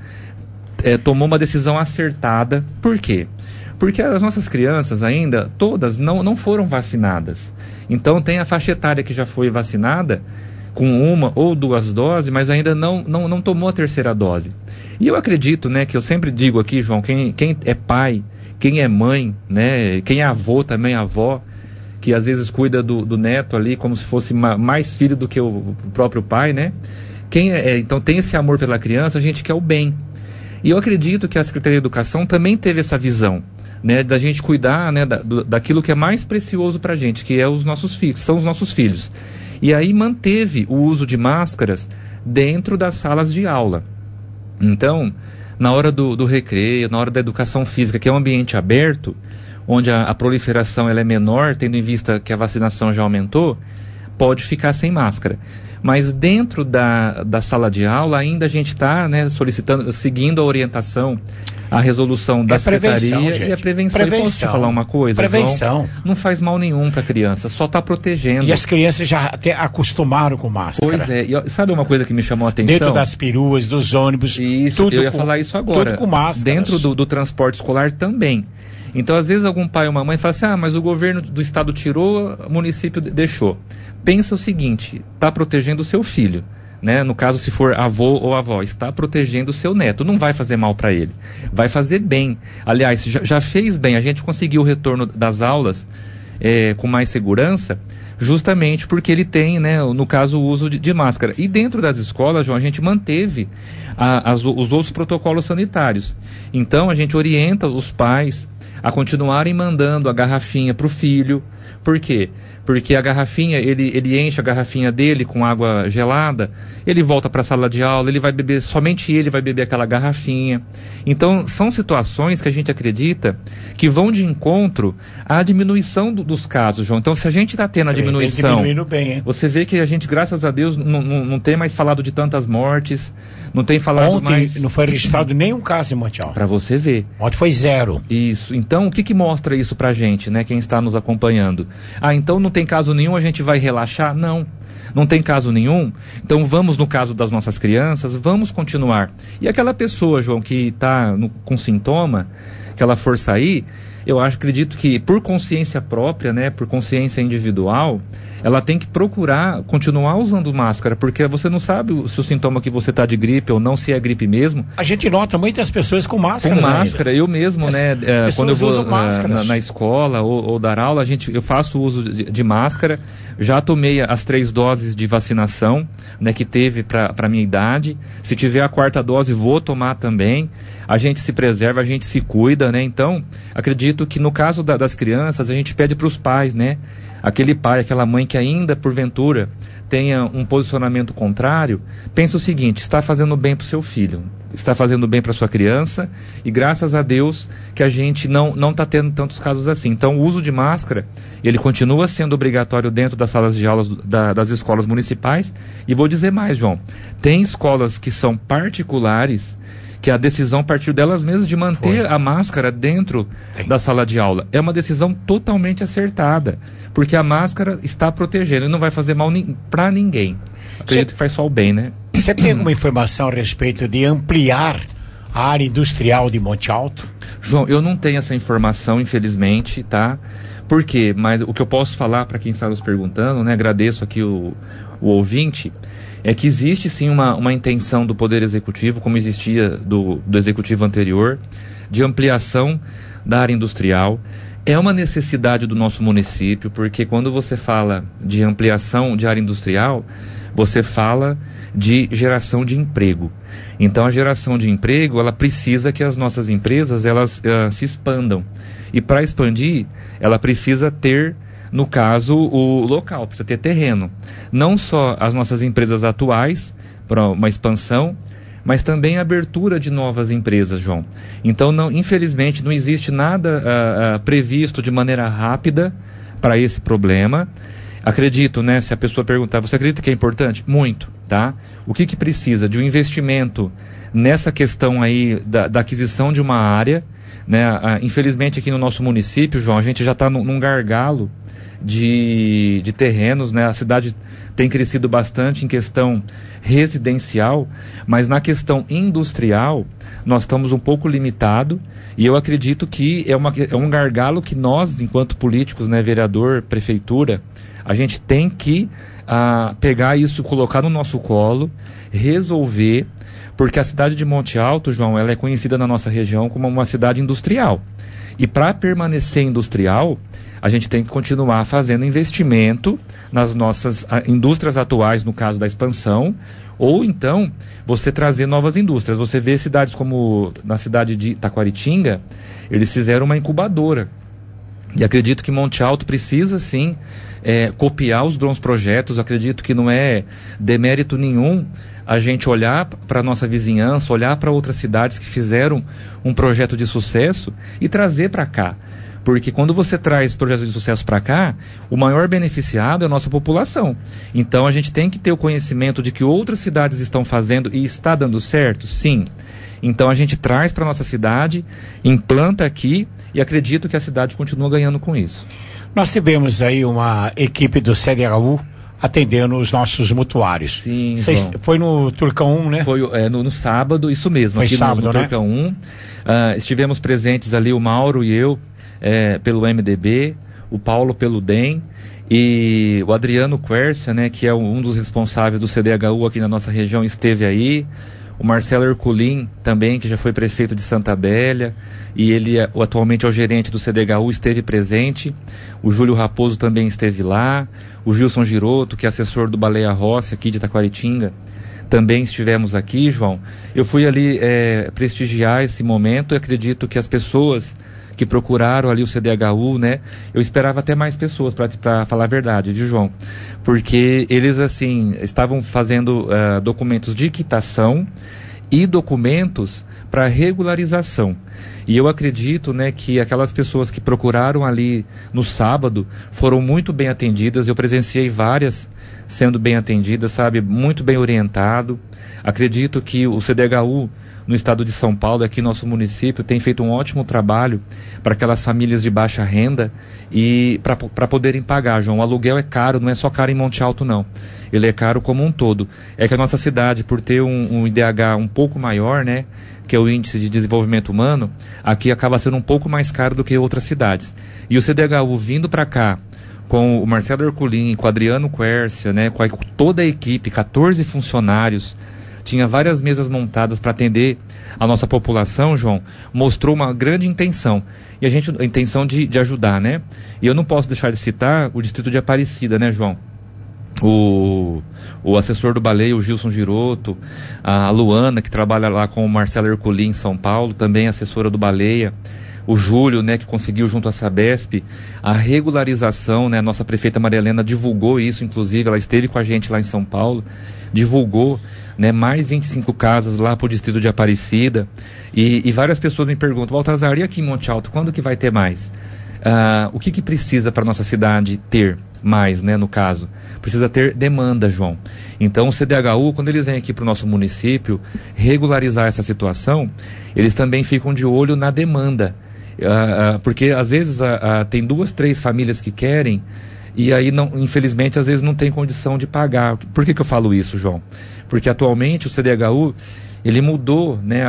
tomou uma decisão acertada. Por quê? Porque as nossas crianças ainda, todas, não foram vacinadas. Então tem a faixa etária que já foi vacinada, com uma ou duas doses, mas ainda não tomou a terceira dose. E eu acredito, né, que eu sempre digo aqui, João, quem é pai, quem é mãe, né, quem é avô também, avó, que às vezes cuida do neto ali como se fosse mais filho do que o próprio pai, né? Então tem esse amor pela criança, a gente quer o bem. E eu acredito que a Secretaria de Educação também teve essa visão, né, da gente cuidar, né, daquilo que é mais precioso pra gente, que é os nossos filhos, são os nossos filhos. E aí manteve o uso de máscaras dentro das salas de aula. Então, na hora do recreio, na hora da educação física, que é um ambiente aberto, onde a proliferação ela é menor, tendo em vista que a vacinação já aumentou, pode ficar sem máscara. Mas dentro da sala de aula, ainda a gente está, né, solicitando, seguindo a orientação, a resolução da Secretaria e a prevenção. E posso te falar uma coisa, Prevenção. João? Não faz mal nenhum para a criança, só está protegendo. E as crianças já até acostumaram com máscara. Pois é. E sabe uma coisa que me chamou a atenção? Dentro das peruas, dos ônibus. Isso, eu ia falar isso agora. Tudo com máscara. Dentro do transporte escolar também. Então, às vezes, algum pai ou uma mãe fala assim, mas o governo do estado tirou, o município deixou. Pensa o seguinte, está protegendo o seu filho, né? No caso, se for avô ou avó, está protegendo o seu neto, não vai fazer mal para ele, vai fazer bem. Aliás, já fez bem, a gente conseguiu o retorno das aulas com mais segurança, justamente porque ele tem, né, no caso, o uso de máscara. E dentro das escolas, João, a gente manteve os outros protocolos sanitários. Então, a gente orienta os pais a continuarem mandando a garrafinha para o filho. Por quê? Porque a garrafinha, ele enche a garrafinha dele com água gelada, ele volta para a sala de aula, ele vai beber, somente ele vai beber aquela garrafinha. Então, são situações que a gente acredita que vão de encontro à diminuição dos casos, João. Então, se a gente está tendo a diminuição, bem, hein? Você vê que a gente, graças a Deus, não tem mais falado de tantas mortes, não tem falado mais... Ontem não foi registrado nenhum caso em Monte Alto. Para você ver. Ontem foi 0. Isso. Então, o que mostra isso pra gente, né? Quem está nos acompanhando? Então não tem caso nenhum, a gente vai relaxar? Não tem caso nenhum? Então vamos, no caso das nossas crianças, vamos continuar. E aquela pessoa, João, que está com sintoma, que ela for sair, eu acredito que por consciência própria, né, por consciência individual, ela tem que procurar continuar usando máscara, porque você não sabe se o sintoma que você está de gripe ou não, se é gripe mesmo. A gente nota muitas pessoas com máscara. Com máscara, ainda. Eu mesmo, né, quando eu vou na escola ou dar aula, eu faço uso de máscara, já tomei as 3 doses doses de vacinação, né, que teve para a minha idade. Se tiver a 4ª dose, vou tomar também. A gente se preserva, a gente se cuida, né? Então, acredito que no caso das crianças, a gente pede para os pais, né? Aquele pai, aquela mãe que ainda, porventura, tenha um posicionamento contrário, pensa o seguinte: está fazendo bem para o seu filho, está fazendo bem para sua criança, e graças a Deus que a gente não está tendo tantos casos assim. Então, o uso de máscara, ele continua sendo obrigatório dentro das salas de aulas das escolas municipais. E vou dizer mais, João, tem escolas que são particulares, que a decisão partiu delas mesmas de manter a máscara dentro da sala de aula. É uma decisão totalmente acertada, porque a máscara está protegendo e não vai fazer mal para ninguém. Acredito que faz só o bem, né? Você tem alguma informação a respeito de ampliar a área industrial de Monte Alto? João, eu não tenho essa informação, infelizmente, tá? Por quê? Mas o que eu posso falar para quem está nos perguntando, né? Agradeço aqui o ouvinte, é que existe sim uma intenção do Poder Executivo, como existia do Executivo anterior, de ampliação da área industrial. É uma necessidade do nosso município, porque quando você fala de ampliação de área industrial, você fala de geração de emprego. Então, a geração de emprego, ela precisa que as nossas empresas elas se expandam. E para expandir, ela precisa ter, no caso, o local, precisa ter terreno. Não só as nossas empresas atuais, para uma expansão, mas também a abertura de novas empresas, João. Então, infelizmente, não existe nada previsto de maneira rápida para esse problema. Acredito, né, se a pessoa perguntar, você acredita que é importante? Muito, tá? O que precisa? De um investimento nessa questão aí da aquisição de uma área, né? Infelizmente, aqui no nosso município, João, a gente já está num gargalo de terrenos, né? A cidade tem crescido bastante em questão residencial, mas na questão industrial nós estamos um pouco limitados, e eu acredito que é um gargalo que nós, enquanto políticos, né, vereador, prefeitura, a gente tem que pegar isso, colocar no nosso colo, resolver, porque a cidade de Monte Alto, João, ela é conhecida na nossa região como uma cidade industrial. E para permanecer industrial, a gente tem que continuar fazendo investimento nas nossas indústrias atuais, no caso da expansão, ou então você trazer novas indústrias. Você vê cidades como na cidade de Taquaritinga, eles fizeram uma incubadora. E acredito que Monte Alto precisa sim copiar os bons projetos. Acredito que não é demérito nenhum a gente olhar para a nossa vizinhança, olhar para outras cidades que fizeram um projeto de sucesso e trazer para cá. Porque quando você traz projetos de sucesso para cá, o maior beneficiado é a nossa população. Então a gente tem que ter o conhecimento de que outras cidades estão fazendo e está dando certo? Sim. Então a gente traz para a nossa cidade, implanta aqui, e acredito que a cidade continua ganhando com isso. Nós tivemos aí uma equipe do CDHU atendendo os nossos mutuários. Sim, foi no Turcão 1, né? Foi no sábado, isso mesmo. Foi aqui sábado, no né? Turcão 1. Estivemos presentes ali, o Mauro e eu, pelo MDB, o Paulo pelo DEM, e o Adriano Quercia, né, que é um dos responsáveis do CDHU aqui na nossa região, esteve aí. O Marcelo Herculin também, que já foi prefeito de Santa Adélia, e ele atualmente é o gerente do CDHU, esteve presente. O Júlio Raposo também esteve lá. O Gilson Giroto, que é assessor do Baleia Rossi aqui de Taquaritinga, também estivemos aqui, João. Eu fui ali prestigiar esse momento, e acredito que as pessoas que procuraram ali o CDHU, né, eu esperava até mais pessoas, para falar a verdade, viu, João? Porque eles, assim, estavam fazendo documentos de quitação e documentos para regularização. E eu acredito, né, que aquelas pessoas que procuraram ali no sábado foram muito bem atendidas. Eu presenciei várias sendo bem atendidas, sabe, muito bem orientado. Acredito que o CDHU no estado de São Paulo, aqui no nosso município, tem feito um ótimo trabalho para aquelas famílias de baixa renda e para poderem pagar, João. O aluguel é caro, não é só caro em Monte Alto, não. Ele é caro como um todo. É que a nossa cidade, por ter um IDH um pouco maior, né, que é o Índice de Desenvolvimento Humano, aqui acaba sendo um pouco mais caro do que outras cidades. E o CDHU vindo para cá, com o Marcelo Herculin, com o Adriano Quercia, né, com toda a equipe, 14 funcionários, tinha várias mesas montadas para atender a nossa população, João, mostrou uma grande intenção. E a intenção de ajudar, né? E eu não posso deixar de citar o distrito de Aparecida, né, João? o assessor do Baleia, o Gilson Giroto, a Luana, que trabalha lá com o Marcelo Herculin em São Paulo, também assessora do Baleia, o Júlio, né, que conseguiu junto à Sabesp a regularização, né, a nossa prefeita Maria Helena divulgou isso, inclusive, ela esteve com a gente lá em São Paulo, divulgou, né, mais 25 casas lá para o distrito de Aparecida, e várias pessoas me perguntam, Baltazar, e aqui em Monte Alto, quando que vai ter mais? O que precisa para nossa cidade ter mais, né, no caso? Precisa ter demanda, João. Então o CDHU, quando eles vêm aqui para o nosso município regularizar essa situação, eles também ficam de olho na demanda, porque às vezes tem 2, 3 famílias que querem e aí, não, infelizmente, às vezes não tem condição de pagar. Por que eu falo isso, João? Porque atualmente o CDHU, ele mudou, né,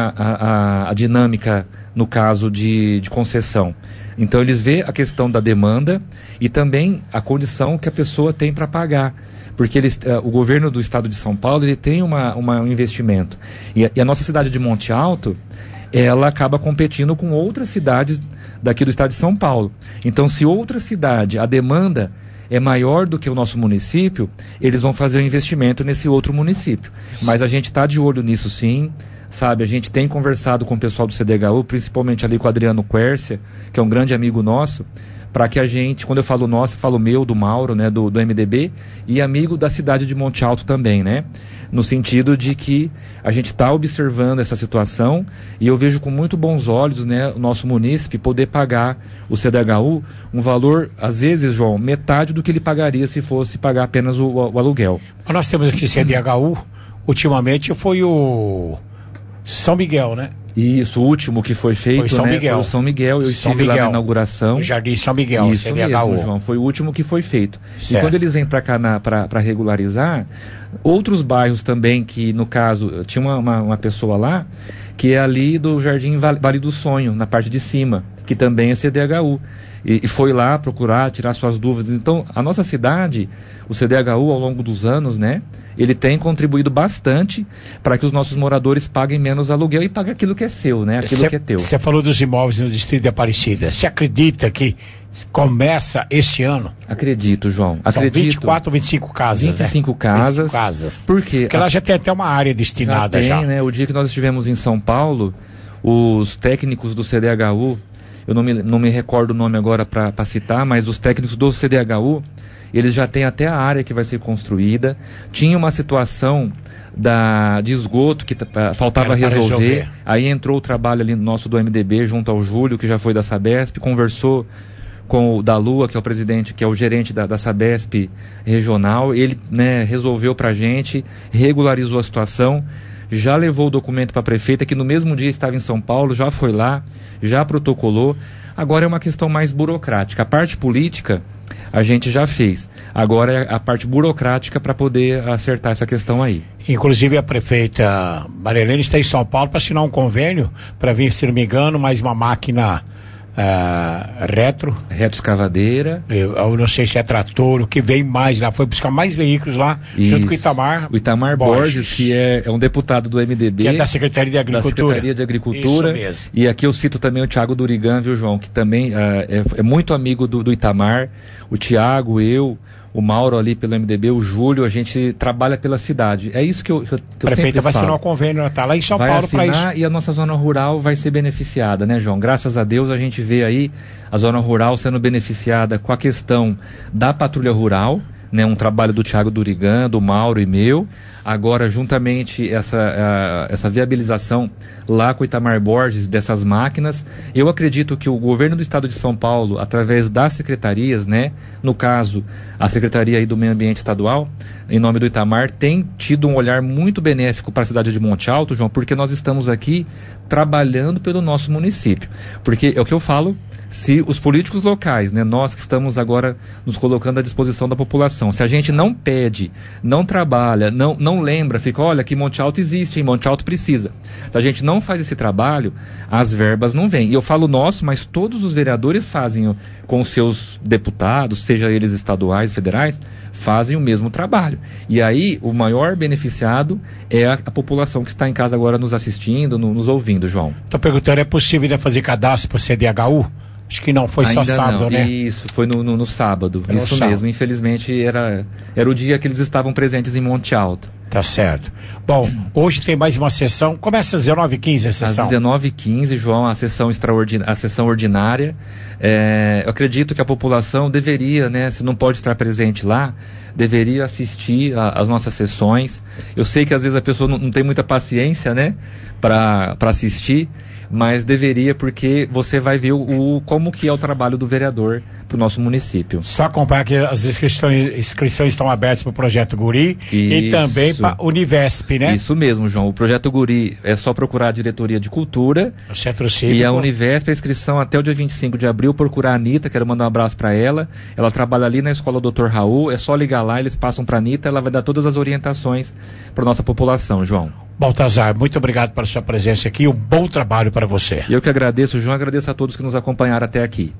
a dinâmica no caso de concessão. Então eles vê a questão da demanda e também a condição que a pessoa tem para pagar. Porque o governo do estado de São Paulo, ele tem um investimento. E a nossa cidade de Monte Alto, ela acaba competindo com outras cidades daqui do estado de São Paulo. Então, se outra cidade, a demanda é maior do que o nosso município, eles vão fazer um investimento nesse outro município. Mas a gente está de olho nisso sim, sabe? A gente tem conversado com o pessoal do CDHU, principalmente ali com o Adriano Quércia, que é um grande amigo nosso, para que a gente, quando eu falo nosso, eu falo meu, do Mauro, né, do MDB, e amigo da cidade de Monte Alto também, né? No sentido de que a gente está observando essa situação e eu vejo com muito bons olhos, né, o nosso munícipe poder pagar o CDHU um valor, às vezes, João, metade do que ele pagaria se fosse pagar apenas o aluguel. Nós temos aqui CDHU, ultimamente foi o São Miguel, né? Isso, o último que foi feito, foi São Miguel. Foi o São Miguel, eu estive lá na inauguração. O Jardim São Miguel, isso CDHU. mesmo, João, foi o último que foi feito. Certo. E quando eles vêm para cá para regularizar, outros bairros também que, no caso, tinha uma pessoa lá, que é ali do Jardim Vale do Sonho, na parte de cima, que também é CDHU. E foi lá procurar, tirar suas dúvidas. Então, a nossa cidade, o CDHU, ao longo dos anos, né, ele tem contribuído bastante para que os nossos moradores paguem menos aluguel e paguem aquilo que é seu, né, aquilo que é teu. Você falou dos imóveis no distrito de Aparecida. Você acredita que começa este ano? Acredito, João. São 24 ou 25 casas, 25 né? casas. 25 casas. Por quê? Porque lá já tem até uma área destinada já. Tem, né? O dia que nós estivemos em São Paulo, os técnicos do CDHU, eu não me recordo o nome agora para citar, mas os técnicos do CDHU, eles já têm até a área que vai ser construída. Tinha uma situação de esgoto que faltava resolver. Aí entrou o trabalho ali nosso do MDB, junto ao Júlio, que já foi da Sabesp, conversou com o da Lua, que é o presidente, que é o gerente da Sabesp regional. Ele, né, resolveu pra gente, regularizou a situação, já levou o documento para a prefeita, que no mesmo dia estava em São Paulo, já foi lá, já protocolou. Agora é uma questão mais burocrática. A parte política a gente já fez. Agora é a parte burocrática para poder acertar essa questão aí. Inclusive a prefeita Maria Helena está em São Paulo para assinar um convênio para vir, se não me engano, mais uma máquina retroescavadeira. Eu não sei se é trator, o que vem mais lá, foi buscar mais veículos lá. Isso. Junto com o Itamar. O Itamar Borges, que é um deputado do MDB. Que é da Secretaria de Agricultura. Da Secretaria de Agricultura. Isso mesmo. E aqui eu cito também o Thiago Durigan, viu, João, que também é muito amigo do Itamar. O Thiago, eu, o Mauro ali pelo MDB, o Júlio, a gente trabalha pela cidade. É isso que eu sempre falo. A prefeita vai assinar o convênio, está lá em São Paulo para isso. E a nossa zona rural vai ser beneficiada, né, João? Graças a Deus a gente vê aí a zona rural sendo beneficiada com a questão da patrulha rural, né, um trabalho do Thiago Durigan, do Mauro e meu. Agora, juntamente, essa viabilização lá com o Itamar Borges dessas máquinas, eu acredito que o governo do estado de São Paulo, através das secretarias, né, no caso, a Secretaria aí do Meio Ambiente Estadual, em nome do Itamar, tem tido um olhar muito benéfico para a cidade de Monte Alto, João, porque nós estamos aqui trabalhando pelo nosso município. Porque é o que eu falo, se os políticos locais, né, nós que estamos agora nos colocando à disposição da população, se a gente não pede, não trabalha, não lembra, fica, olha, aqui Monte Alto existe, em Monte Alto precisa. Se a gente não faz esse trabalho, as verbas não vêm. E eu falo nosso, mas todos os vereadores fazem com os seus deputados, seja eles estaduais, federais, fazem o mesmo trabalho. E aí, o maior beneficiado é a população que está em casa agora nos assistindo, nos ouvindo, João. Estou perguntando, é possível fazer cadastro para o CDHU? Acho que não, foi Ainda só sábado, não. né? Isso, foi no sábado. Foi no Isso sábado. mesmo. Infelizmente era o dia que eles estavam presentes em Monte Alto. Tá certo. Bom, hoje tem mais uma sessão. Começa às 19h15 a sessão. Às 19h15, João, a sessão a sessão ordinária. Eu acredito que a população deveria, né, se não pode estar presente lá, deveria assistir às nossas sessões. Eu sei que às vezes a pessoa não tem muita paciência, né, para assistir, mas deveria, porque você vai ver como que é o trabalho do vereador para o nosso município. Só acompanhar que as inscrições estão abertas para o Projeto Guri e também para o Univesp, né? Isso mesmo, João. O Projeto Guri é só procurar a Diretoria de Cultura. O Centro Cívico. E a Univesp, a inscrição até o dia 25 de abril, procurar a Anitta, quero mandar um abraço para ela. Ela trabalha ali na Escola Dr. Raul, é só ligar lá, eles passam para a Anitta, ela vai dar todas as orientações para nossa população, João. Baltazar, muito obrigado pela sua presença aqui, um bom trabalho para você. Eu que agradeço, João, agradeço a todos que nos acompanharam até aqui.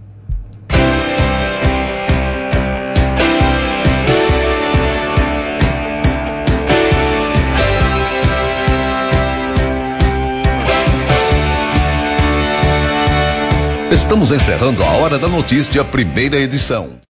Estamos encerrando a Hora da Notícia, primeira edição.